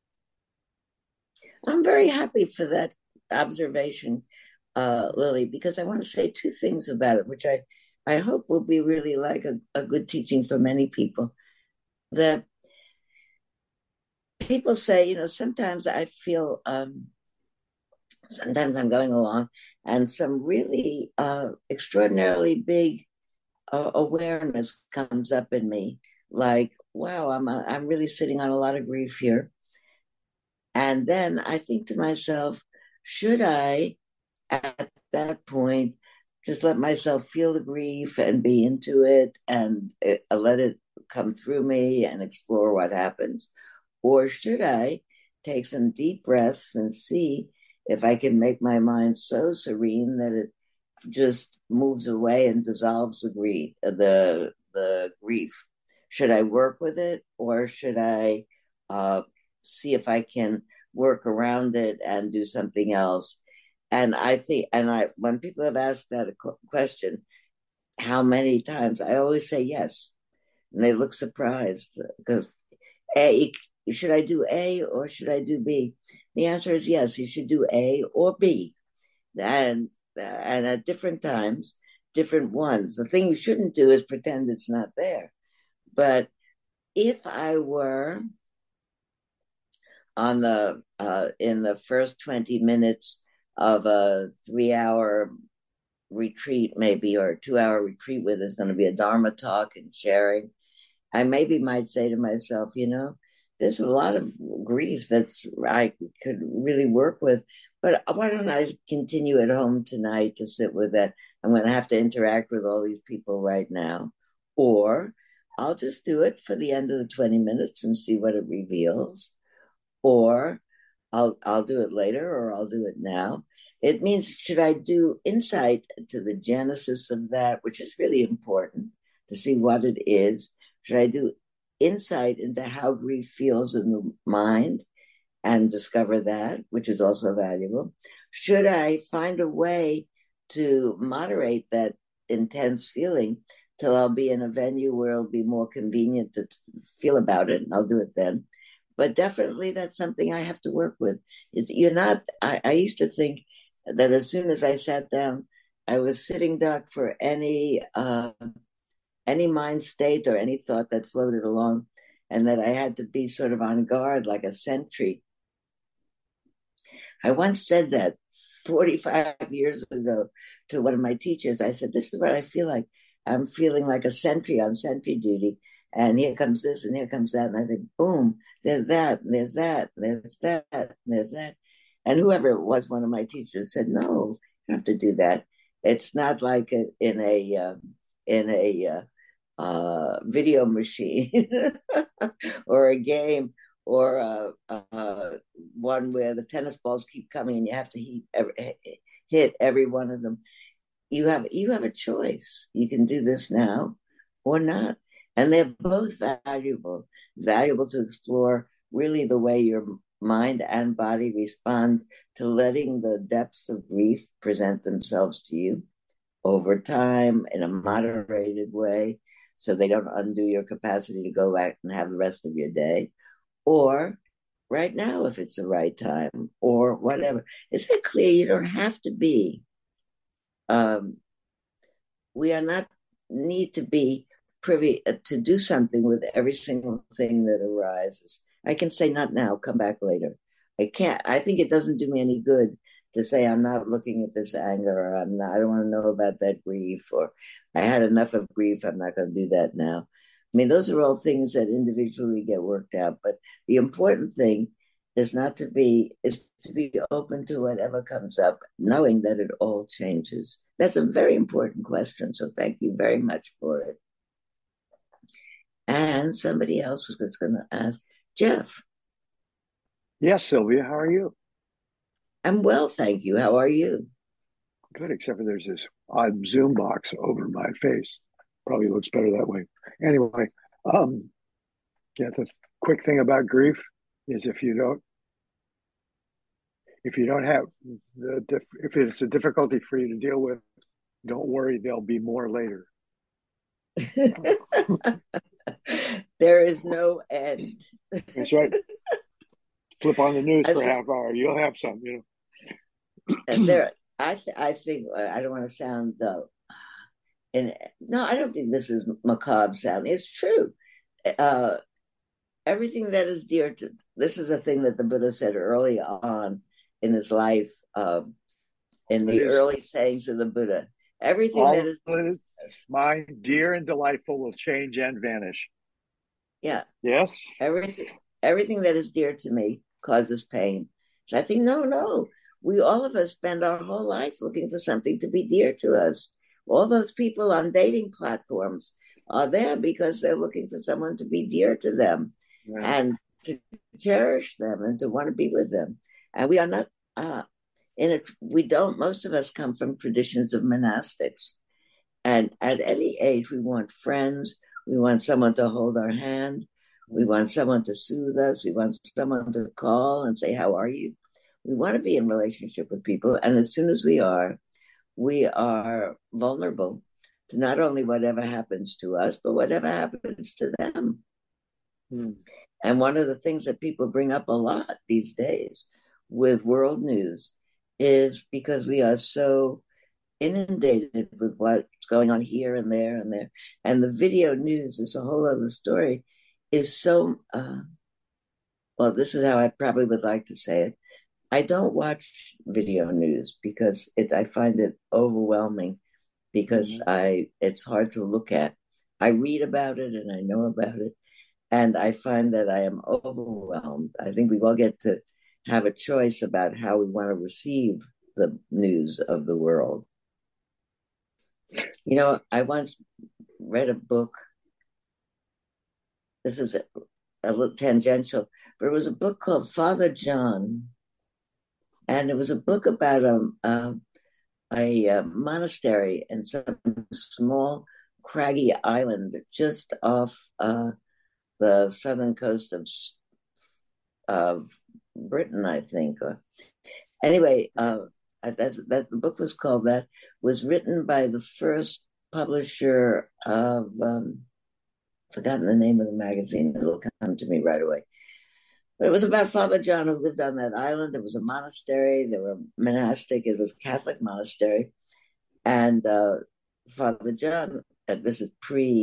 I'm very happy for that observation, Lily, because I want to say two things about it, which I hope will be really like a good teaching for many people. That people say, sometimes I feel, sometimes I'm going along and some really extraordinarily big awareness comes up in me, like, wow, I'm really sitting on a lot of grief here. And then I think to myself, should I, at that point, just let myself feel the grief and be into it and let it come through me and explore what happens? Or should I take some deep breaths and see if I can make my mind so serene that it just moves away and dissolves the grief? Should I work with it, or should I see if I can work around it and do something else? And I think, when people have asked that question, how many times, I always say yes, and they look surprised because should I do A or should I do B? The answer is yes. You should do A or B, and at different times, different ones. The thing you shouldn't do is pretend it's not there. But if I were on in the first 20 minutes of a 3-hour retreat, maybe, or a 2-hour retreat where there's going to be a Dharma talk and sharing, I maybe might say to myself, there's a lot of grief I could really work with, but why don't I continue at home tonight to sit with that? I'm going to have to interact with all these people right now. Or I'll just do it for the end of the 20 minutes and see what it reveals. Or I'll do it later, or I'll do it now. It means, should I do insight to the genesis of that, which is really important to see what it is? Should I do insight into how grief feels in the mind and discover that, which is also valuable? Should I find a way to moderate that intense feeling till I'll be in a venue where it'll be more convenient to feel about it, and I'll do it then? But definitely that's something I have to work with. I used to think that as soon as I sat down, I was sitting duck for any mind state or any thought that floated along, and that I had to be sort of on guard like a sentry. I once said that 45 years ago to one of my teachers. I said, this is what I feel like. I'm feeling like a sentry on sentry duty. And here comes this and here comes that. And I think, boom, there's that, and there's that, and there's that, and there's that. And whoever it was, one of my teachers said, no, you don't have to do that. It's not like in a video machine or a game or one where the tennis balls keep coming and you have to hit every one of them. You have a choice. You can do this now or not. And they're both valuable to explore really the way your mind and body respond to letting the depths of grief present themselves to you over time in a moderated way, so they don't undo your capacity to go back and have the rest of your day, or right now if it's the right time, or whatever. Is that clear? You don't have to be. We are not need to be privy to do something with every single thing that arises. I can say, not now, come back later. I think it doesn't do me any good to say I'm not looking at this anger, or I don't want to know about that grief, or I had enough of grief, I'm not going to do that now. I mean, those are all things that individually get worked out. But the important thing is to be open to whatever comes up, knowing that it all changes. That's a very important question. So thank you very much for it. And somebody else was going to ask, Jeff. Yes, Sylvia, how are you? I'm well, thank you. How are you? Good, except for there's this odd Zoom box over my face. Probably looks better that way. Anyway, the quick thing about grief is if it's a difficulty for you to deal with, don't worry, there'll be more later. There is no end. That's right. Flip on the news for a half hour, you'll have some, I think I don't want to sound no, I don't think this is macabre sounding. It's true. Everything that is dear to, this is a thing that the Buddha said early on in his life, in the early sayings of the Buddha. Everything that is mine, dear and delightful, will change and vanish. Yeah. Yes. Everything that is dear to me causes pain. So I think, no. We, all of us, spend our whole life looking for something to be dear to us. All those people on dating platforms are there because they're looking for someone to be dear to them, and to cherish them and to want to be with them. And we are not most of us come from traditions of monastics. And at any age, we want friends. We want someone to hold our hand. We want someone to soothe us. We want someone to call and say, how are you? We want to be in relationship with people. And as soon as we are vulnerable to not only whatever happens to us, but whatever happens to them. And one of the things that people bring up a lot these days with world news is because we are so inundated with what's going on here and there and there. And the video news is a whole other story, is so, well, this is how I probably would like to say it. I don't watch video news because I find it overwhelming, because it's hard to look at. I read about it and I know about it, and I find that I am overwhelmed. I think we all get to have a choice about how we want to receive the news of the world. I once read a book. This is a little tangential, but it was a book called Father John. And it was a book about a monastery in some small craggy island just off the southern coast of Britain, I think. Anyway, the book was called that. Was written by the first publisher of, forgotten the name of the magazine. It'll come to me right away. But it was about Father John, who lived on that island. It was a monastery. They were monastic. It was a Catholic monastery. And Father John, this is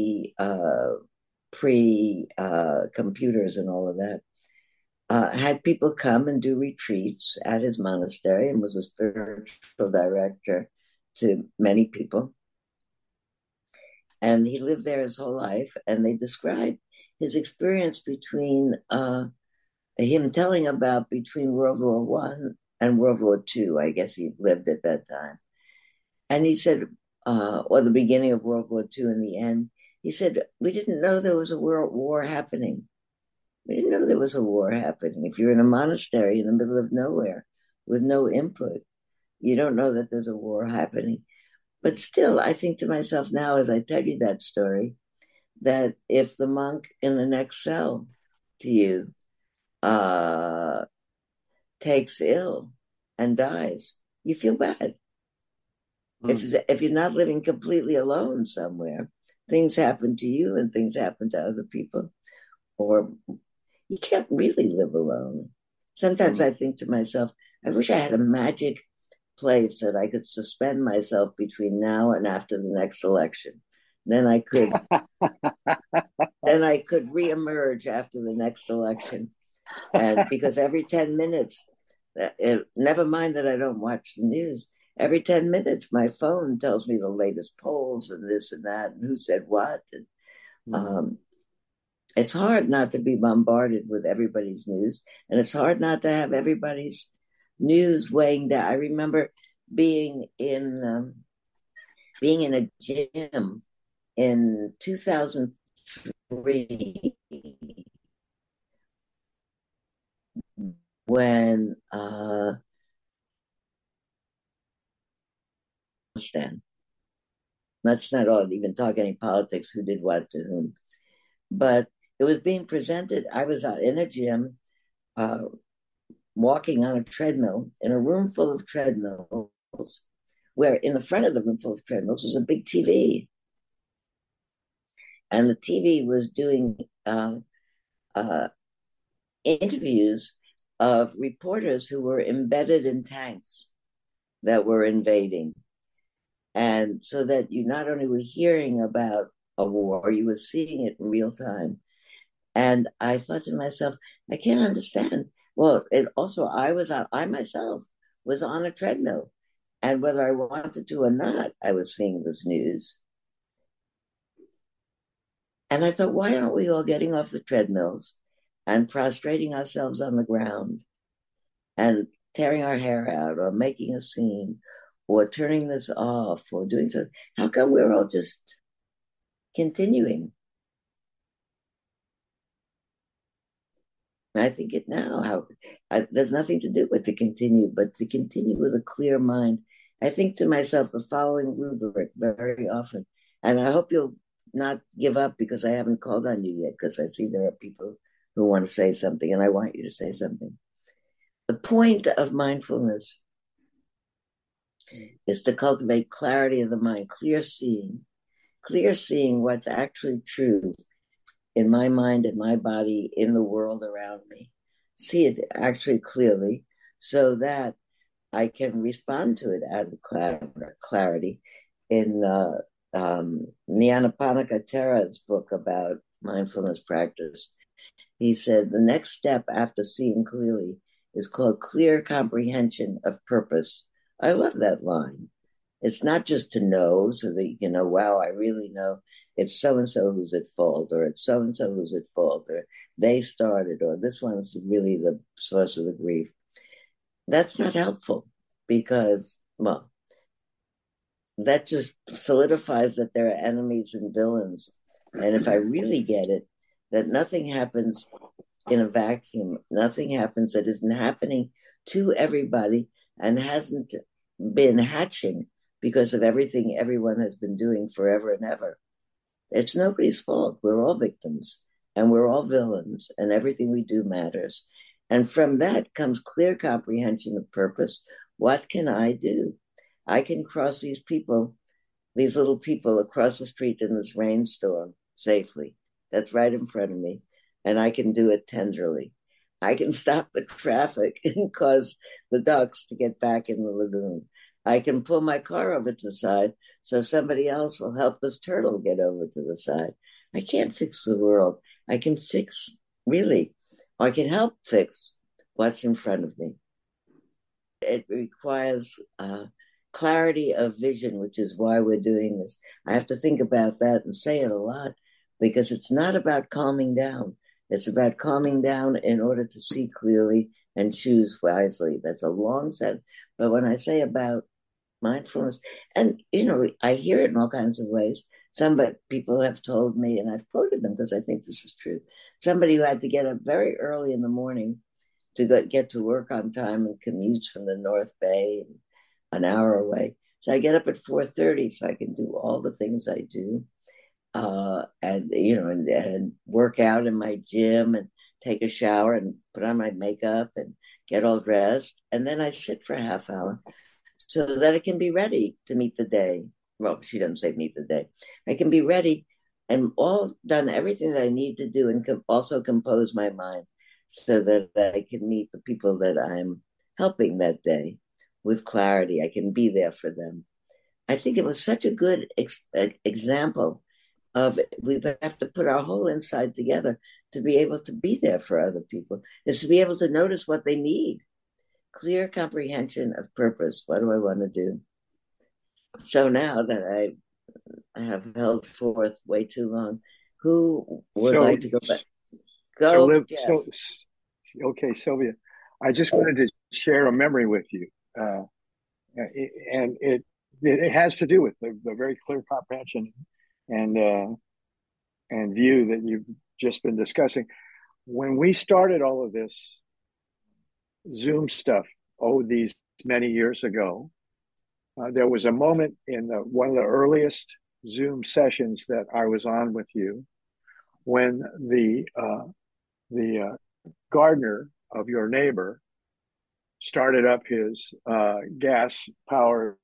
pre-computers and all of that, had people come and do retreats at his monastery, and was a spiritual director to many people. And he lived there his whole life. And they described his experience between him telling about between World War I and World War II. I guess he lived at that time. And he said, or the beginning of World War II and the end, he said, we didn't know there was a world war happening. We didn't know there was a war happening. If you're in a monastery in the middle of nowhere with no input, you don't know that there's a war happening. But still, I think to myself now, as I tell you that story, that if the monk in the next cell to you takes ill and dies, you feel bad. If you're not living completely alone somewhere, things happen to you and things happen to other people, or you can't really live alone. Sometimes I think to myself, I wish I had a magic place that I could suspend myself between now and after the next election. Then I could reemerge after the next election. And because every 10 minutes Never mind that I don't watch the news. Every 10 minutes, my phone tells me the latest polls and this and that, and who said what. And, it's hard not to be bombarded with everybody's news, and it's hard not to have everybody's news weighing down. I remember being in a gym in 2003 when let's not all even talk any politics, who did what to whom, but it was being presented. I was out in a gym, walking on a treadmill in a room full of treadmills, where in the front of the room full of treadmills was a big TV. And the TV was doing interviews of reporters who were embedded in tanks that were invading. And so that you not only were hearing about a war, you were seeing it in real time. And I thought to myself, I can't understand. Well, I myself was on a treadmill. And whether I wanted to or not, I was seeing this news. And I thought, why aren't we all getting off the treadmills and prostrating ourselves on the ground and tearing our hair out or making a scene or turning this off or doing something? How come we're all just continuing? I think it now, there's nothing to do with to continue, but to continue with a clear mind. I think to myself the following rubric very often, and I hope you'll not give up because I haven't called on you yet, because I see there are people who want to say something, and I want you to say something. The point of mindfulness is to cultivate clarity of the mind, clear seeing what's actually true in my mind, in my body, in the world around me. See it actually clearly so that I can respond to it out of clarity. In Nyanaponika Thera's book about mindfulness practice, he said the next step after seeing clearly is called clear comprehension of purpose. I love that line. It's not just to know so that you can know, wow, I really know it's so-and-so who's at fault, or it's so-and-so who's at fault, or they started, or this one's really the source of the grief. That's not helpful because, well, that just solidifies that there are enemies and villains. And if I really get it, that nothing happens in a vacuum, nothing happens that isn't happening to everybody and hasn't been hatching because of everything everyone has been doing forever and ever. It's nobody's fault. We're all victims and we're all villains, and everything we do matters. And from that comes clear comprehension of purpose. What can I do? I can cross these little people across the street in this rainstorm safely. That's right in front of me. And I can do it tenderly. I can stop the traffic and cause the ducks to get back in the lagoon. I can pull my car over to the side so somebody else will help this turtle get over to the side. I can't fix the world. I can I can help fix what's in front of me. It requires clarity of vision, which is why we're doing this. I have to think about that and say it a lot because it's not about calming down. It's about calming down in order to see clearly and choose wisely. That's a long sentence. But when I say about mindfulness, and I hear it in all kinds of ways. Some people have told me, and I've quoted them because I think this is true. Somebody who had to get up very early in the morning to get to work on time and commutes from the North Bay, an hour away. So I get up at 4:30 so I can do all the things I do. And work out in my gym and take a shower and put on my makeup and get all dressed. And then I sit for a half hour so that I can be ready to meet the day. Well, she doesn't say meet the day. I can be ready and all done everything that I need to do and also compose my mind so that I can meet the people that I'm helping that day with clarity. I can be there for them. I think it was such a good example of we have to put our whole inside together to be able to be there for other people, is to be able to notice what they need. clear comprehension of purpose. What do I want to do? So now that I have held forth way too long, who would like to go back? Go, Jeff. Okay, Sylvia, I just wanted to share a memory with you, and it has to do with the very clear comprehension and view that you've just been discussing. When we started all of this Zoom stuff, these many years ago, there was a moment in one of the earliest Zoom sessions that I was on with you when the gardener of your neighbor started up his gas-powered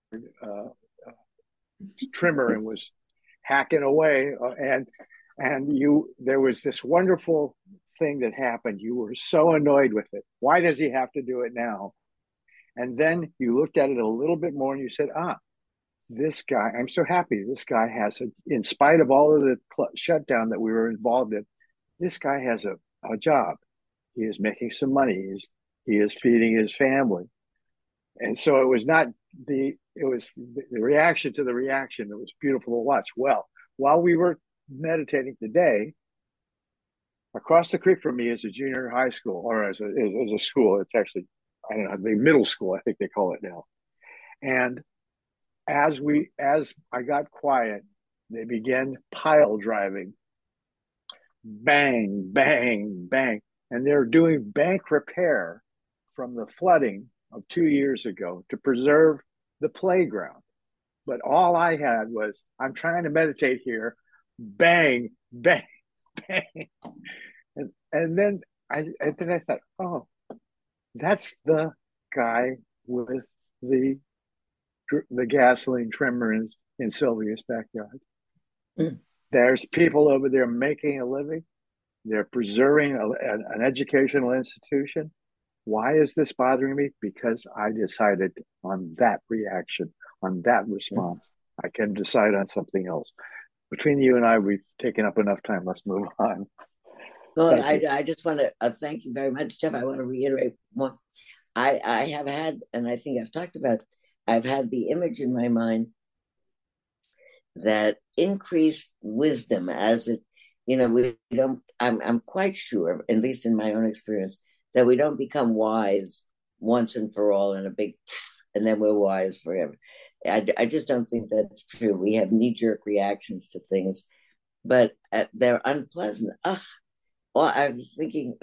trimmer and was hacking away, and there was this wonderful thing that happened. You were so annoyed with it. Why does he have to do it now? And then you looked at it a little bit more and you said, this guy, I'm so happy. This guy has, in spite of all of the shutdown that we were involved in, this guy has a job. He is making some money. He is feeding his family. And so it was the reaction to the reaction that was beautiful to watch. Well, while we were meditating today, across the creek from me is a junior high school, or as a school. It's actually, I don't know, the middle school, I think they call it now. And as I got quiet, they began pile driving. Bang, bang, bang. And they're doing bank repair from the flooding of 2 years ago to preserve the playground. But all I had was, I'm trying to meditate here. Bang, bang, bang. And then I thought, that's the guy with the gasoline trimmer in Sylvia's backyard. Mm. There's people over there making a living. They're preserving an educational institution. Why is this bothering me? Because I decided on that reaction, on that response. I can decide on something else. Between you and I, we've taken up enough time. Let's move on. Well, I just want to thank you very much, Jeff. I want to reiterate one. I have had, and I think I've talked about, I've had the image in my mind that increased wisdom as it, we don't, I'm quite sure, at least in my own experience, that we don't become wise once and for all in a big, and then we're wise forever. I just don't think that's true. We have knee-jerk reactions to things, but they're unpleasant. Well, I was thinking,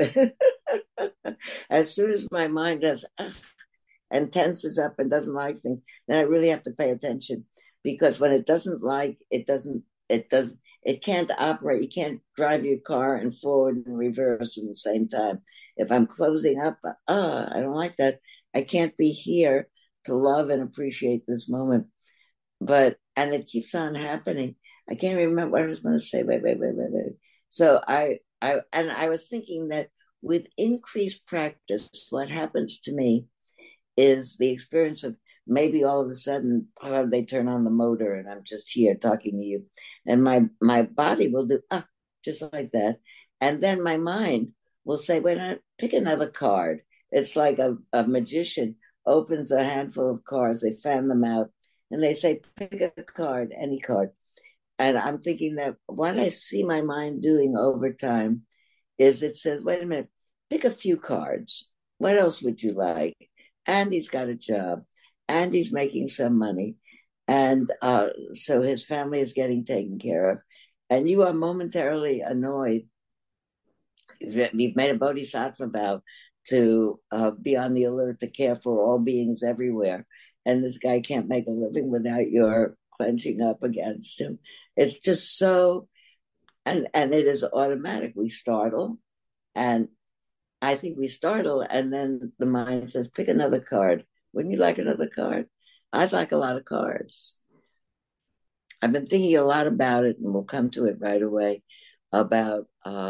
as soon as my mind does, and tenses up and doesn't like things, then I really have to pay attention, because when it doesn't like, it can't operate. You can't drive your car and forward and reverse at the same time. If I'm closing up, I don't like that. I can't be here to love and appreciate this moment. And it keeps on happening. I can't remember what I was going to say. Wait. So I was thinking that with increased practice, what happens to me is the experience of maybe all of a sudden they turn on the motor and I'm just here talking to you, and my body will do just like that, and then my mind will say, "Wait a minute, pick another card." It's like a magician opens a handful of cards, they fan them out, and they say, "Pick a card, any card." And I'm thinking that what I see my mind doing over time is it says, "Wait a minute, pick a few cards. What else would you like?" And he's got a job, and he's making some money, and so his family is getting taken care of. And you are momentarily annoyed. You've made a bodhisattva vow to be on the alert to care for all beings everywhere, and this guy can't make a living without your clenching up against him. It's just so, and it is automatic. We startle, and I think we startle, and then the mind says, "Pick another card. Wouldn't you like another card?" I'd like a lot of cards. I've been thinking a lot about it, and we'll come to it right away, about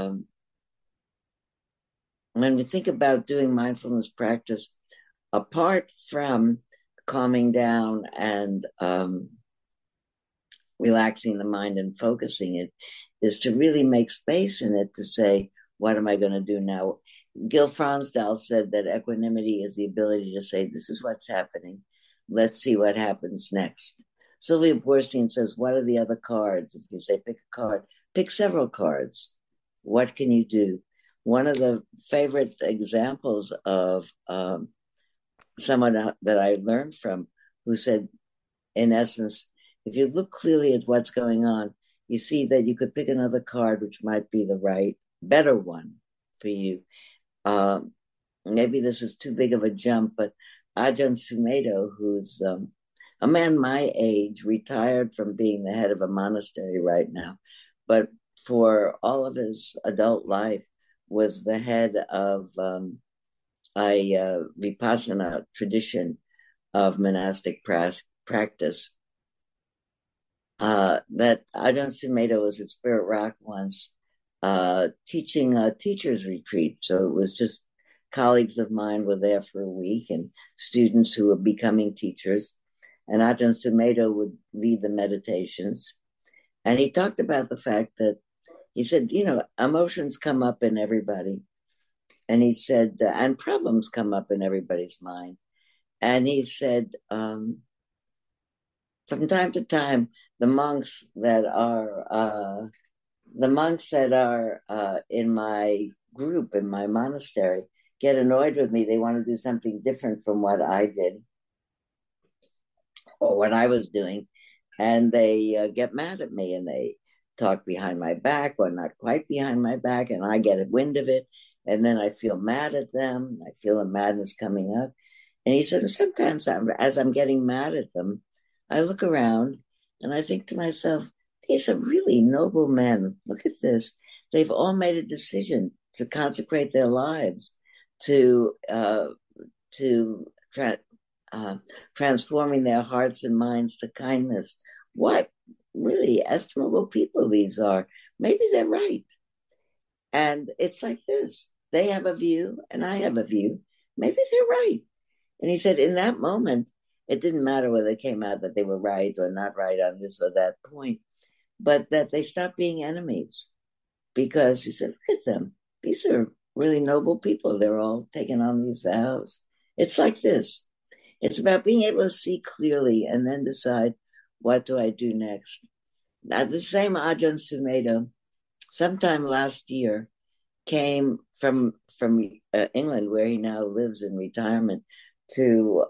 when we think about doing mindfulness practice, apart from calming down and relaxing the mind and focusing it, is to really make space in it to say, what am I going to do now? Gil Fronsdal said that equanimity is the ability to say, this is what's happening. Let's see what happens next. Sylvia Boorstein says, what are the other cards? If you say pick a card, pick several cards. What can you do? One of the favorite examples of someone that I learned from who said, in essence, if you look clearly at what's going on, you see that you could pick another card, which might be the right, better one for you. Maybe this is too big of a jump, but Ajahn Sumedho, who's a man my age, retired from being the head of a monastery right now, but for all of his adult life was the head of a Vipassana tradition of monastic practice. That Ajahn Sumedho was at Spirit Rock once, teaching a teacher's retreat. So it was just colleagues of mine were there for a week and students who were becoming teachers. And Ajahn Sumedho would lead the meditations. And he talked about the fact that, he said, emotions come up in everybody. And he said, and problems come up in everybody's mind. And he said, from time to time, the monks that are in my group, in my monastery, get annoyed with me. They want to do something different from what I did or what I was doing. And they get mad at me and they talk behind my back or not quite behind my back. And I get a wind of it. And then I feel mad at them. I feel a madness coming up. And he said, sometimes as I'm getting mad at them, I look around and I think to myself, these are really noble men. Look at this. They've all made a decision to consecrate their lives to transforming their hearts and minds to kindness. What really estimable people these are. Maybe they're right. And it's like this. They have a view and I have a view. Maybe they're right. And he said, in that moment, it didn't matter whether it came out that they were right or not right on this or that point, but that they stopped being enemies. Because he said, look at them. These are really noble people. They're all taking on these vows. It's like this. It's about being able to see clearly and then decide, what do I do next? Now, the same Ajahn Sumedho, sometime last year, came from England, where he now lives in retirement, to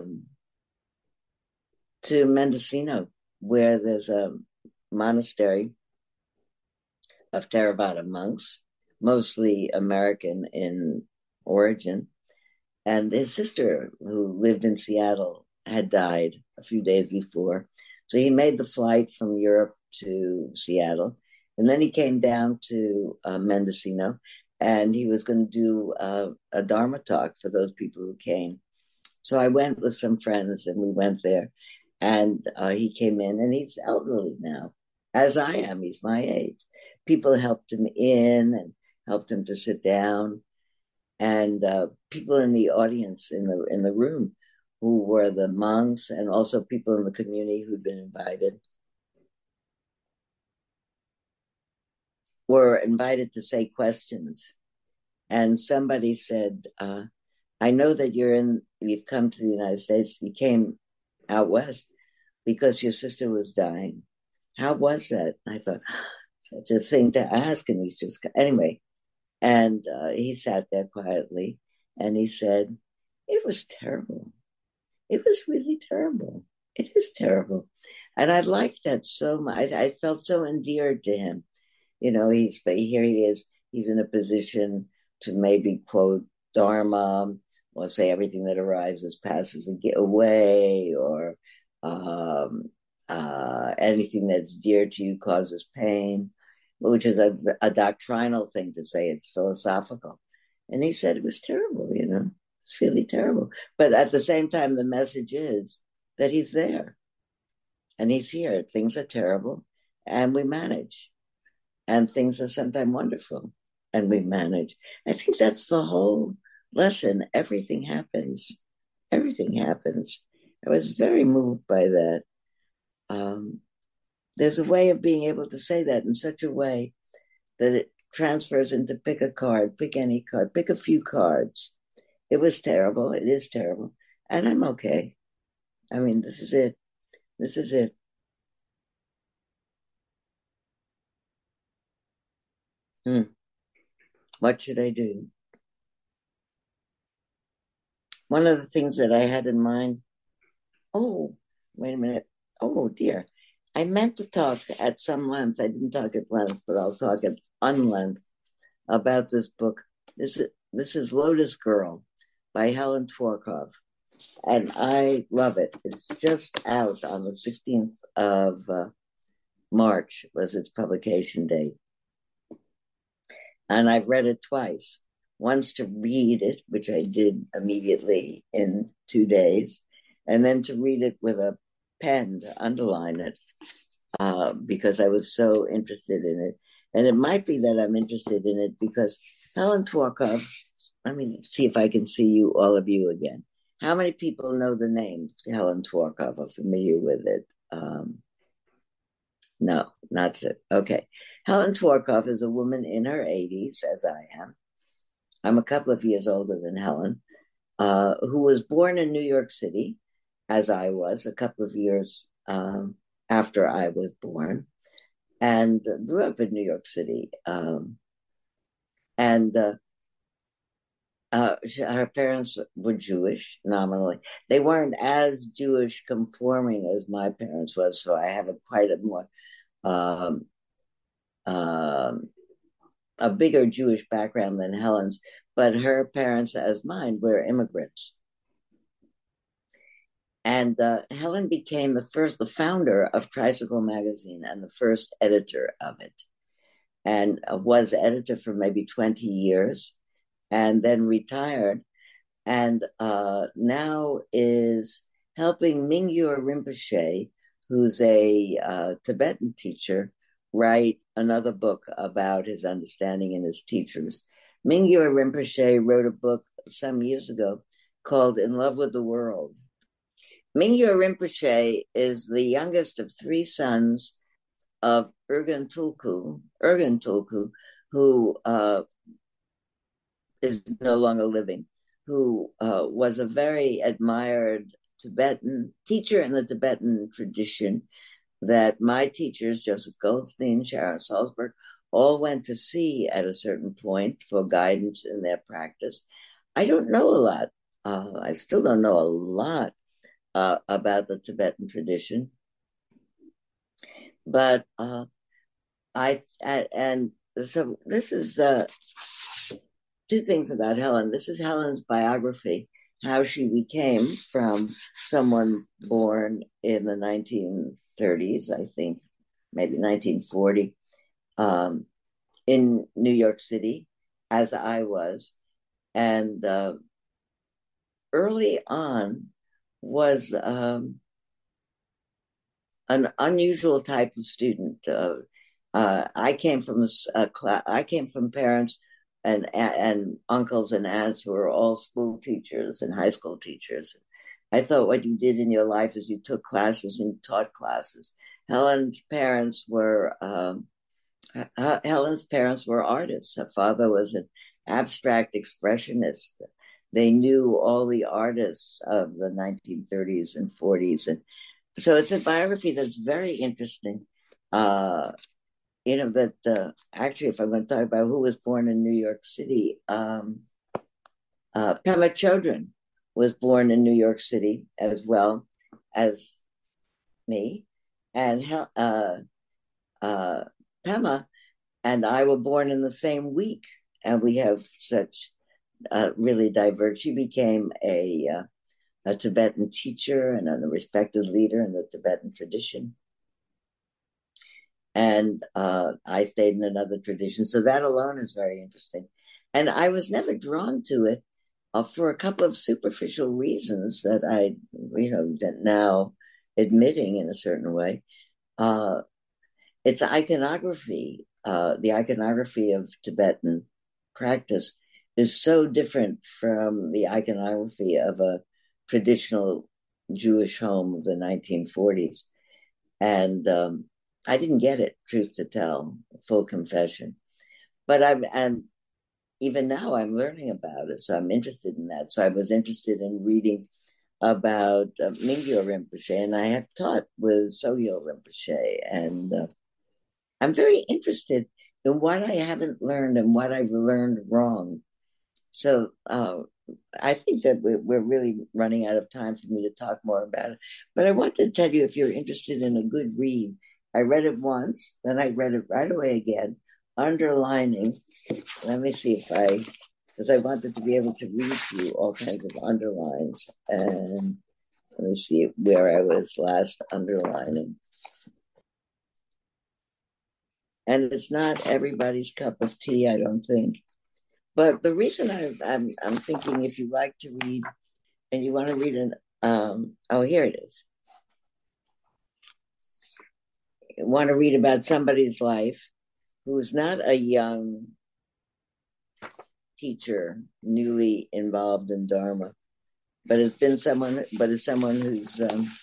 Mendocino, where there's a monastery of Theravada monks, mostly American in origin. And his sister, who lived in Seattle, had died a few days before. So he made the flight from Europe to Seattle. And then he came down to Mendocino, and he was going to do a Dharma talk for those people who came. So I went with some friends, and we went there. And he came in, and he's elderly now, as I am. He's my age. People helped him in and helped him to sit down. And people in the audience in the room who were the monks and also people in the community who'd been invited were invited to say questions. And somebody said, I know that you've come to the United States, you came out west because your sister was dying. How was that? I thought, such a thing to ask. And he's just, anyway. And he sat there quietly and he said, it was terrible. It was really terrible. It is terrible. And I liked that so much. I felt so endeared to him. Here he is. He's in a position to maybe quote Dharma or say everything that arises passes away, or anything that's dear to you causes pain, which is a doctrinal thing to say. It's philosophical. And he said it was terrible, it's really terrible. But at the same time, the message is that he's there and he's here. Things are terrible and we manage. And things are sometimes wonderful and we manage. I think that's the whole lesson. Everything happens. Everything happens. I was very moved by that. There's a way of being able to say that in such a way that it transfers into pick a card, pick any card, pick a few cards. It was terrible. It is terrible. And I'm okay. I mean, this is it. This is it. What should I do? One of the things that I had in mind, oh, wait a minute. Oh, dear. I meant to talk at some length. I didn't talk at length, but I'll talk at unlength about this book. This is Lotus Girl by Helen Tworkov, and I love it. It's just out on the 16th of March was its publication date. And I've read it twice. Once to read it, which I did immediately in 2 days, and then to read it with a pen to underline it because I was so interested in it. And it might be that I'm interested in it because Helen Tworkov, let me see if I can see you, all of you again. How many people know the name Helen Tworkov, are familiar with it? No, not so. Okay. Helen Tworkov is a woman in her 80s, as I am. I'm a couple of years older than Helen, who was born in New York City, as I was, a couple of years after I was born, and grew up in New York City. Her parents were Jewish, nominally. They weren't as Jewish conforming as my parents was, so I have quite a more a bigger Jewish background than Helen's, but her parents, as mine, were immigrants. And Helen became the founder of Tricycle Magazine and the first editor of it, and was editor for maybe 20 years, and then retired, and now is helping Mingyur Rinpoche, who's a Tibetan teacher, write another book about his understanding and his teachers. Mingyur Rinpoche wrote a book some years ago called In Love with the World. Mingyur Rinpoche is the youngest of 3 sons of Urgen Tulku, who is no longer living, who was a very admired Tibetan teacher in the Tibetan tradition that my teachers, Joseph Goldstein, Sharon Salzberg, all went to see at a certain point for guidance in their practice. I don't know a lot. I still don't know a lot about the Tibetan tradition. But so this is 2 things about Helen. This is Helen's biography, how she became from someone born in the 1930s, I think, maybe 1940, in New York City, as I was. And early on was an unusual type of student. I came from parents and uncles and aunts who were all school teachers and high school teachers. I thought what you did in your life is you took classes and you taught classes. Helen's parents were artists. Her father was an abstract expressionist. They knew all the artists of the 1930s and 40s, and so it's a biography that's very interesting. Actually, if I'm going to talk about who was born in New York City, Pema Chodron was born in New York City as well as me, and Pema and I were born in the same week, and we have such really diverse. She became a Tibetan teacher and a respected leader in the Tibetan tradition. And I stayed in another tradition. So that alone is very interesting. And I was never drawn to it for a couple of superficial reasons that I, now admitting in a certain way. It's iconography. The iconography of Tibetan practice is so different from the iconography of a traditional Jewish home of the 1940s. And I didn't get it, truth to tell, full confession. but and even now I'm learning about it, so I'm interested in that. So I was interested in reading about Mingyur Rinpoche, and I have taught with Sogyal Rinpoche, and I'm very interested in what I haven't learned and what I've learned wrong. So I think that we're really running out of time for me to talk more about it. But I want to tell you, if you're interested in a good read, I read it once, then I read it right away again, underlining. Let me see if because I wanted to be able to read to you all kinds of underlines. And let me see where I was last underlining. And it's not everybody's cup of tea, I don't think. But the reason I'm thinking, if you like to read and you want to read here it is. You want to read about somebody's life who's not a young teacher newly involved in Dharma, but is someone who's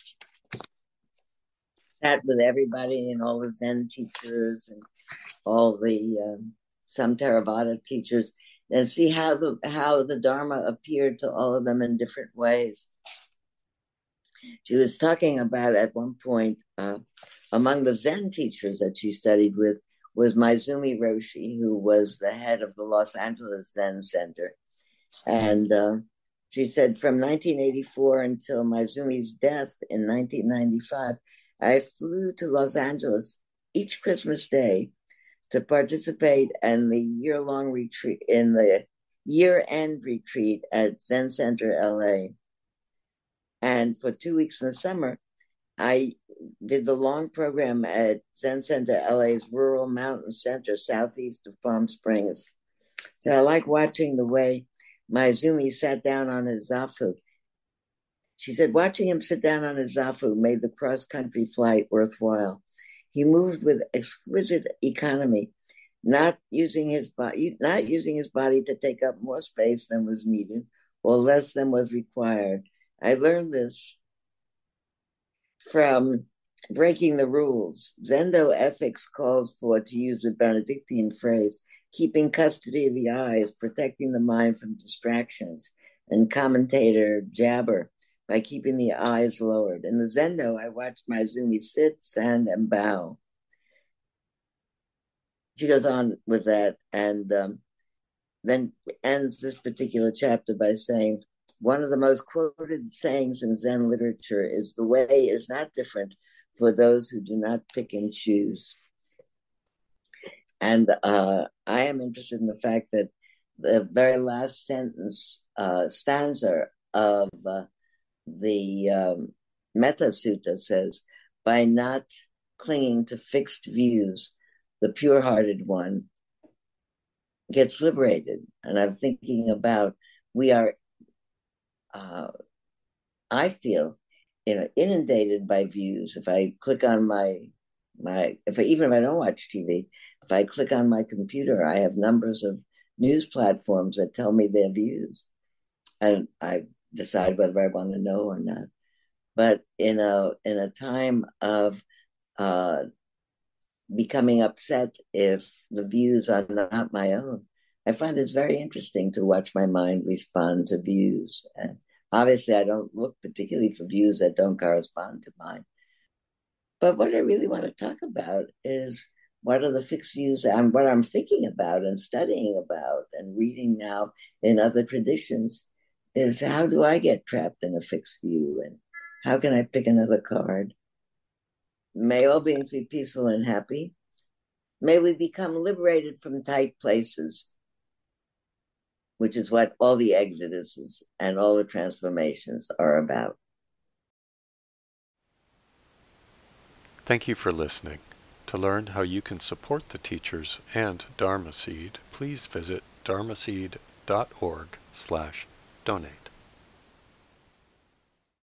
sat with everybody and all the Zen teachers and all the some Theravada teachers, and see how the Dharma appeared to all of them in different ways. She was talking about at one point, among the Zen teachers that she studied with was Maezumi Roshi, who was the head of the Los Angeles Zen Center. And she said from 1984 until Maezumi's death in 1995, I flew to Los Angeles each Christmas Day to participate in the year-long retreat, in the year-end retreat at Zen Center LA. And for 2 weeks in the summer, I did the long program at Zen Center LA's rural mountain center, southeast of Palm Springs. So I like watching the way Maezumi sat down on his zafu. She said, watching him sit down on his zafu made the cross-country flight worthwhile. He moved with exquisite economy, not using his body to take up more space than was needed or less than was required. I learned this from breaking the rules. Zendo ethics calls for, to use the Benedictine phrase, keeping custody of the eyes, protecting the mind from distractions, and commentator jabber by keeping the eyes lowered. In the Zendo, I watched Maezumi sit, stand, and bow. She goes on with that and then ends this particular chapter by saying, one of the most quoted sayings in Zen literature is, the way is not different for those who do not pick and choose. And I am interested in the fact that the very last stanza of the Metta Sutta says, by not clinging to fixed views, the pure-hearted one gets liberated. And I'm thinking about, we are, I feel, inundated by views. If I click on even if I don't watch TV, if I click on my computer, I have numbers of news platforms that tell me their views, and I decide whether I want to know or not. But in a time of becoming upset if the views are not my own, I find it's very interesting to watch my mind respond to views. And obviously, I don't look particularly for views that don't correspond to mine. But what I really want to talk about is what are the fixed views and what I'm thinking about and studying about and reading now in other traditions is, how do I get trapped in a fixed view, and how can I pick another card? May all beings be peaceful and happy. May we become liberated from tight places, which is what all the exoduses and all the transformations are about. Thank you for listening. To learn how you can support the teachers and Dharma Seed, please visit dharmaseed.org/donate.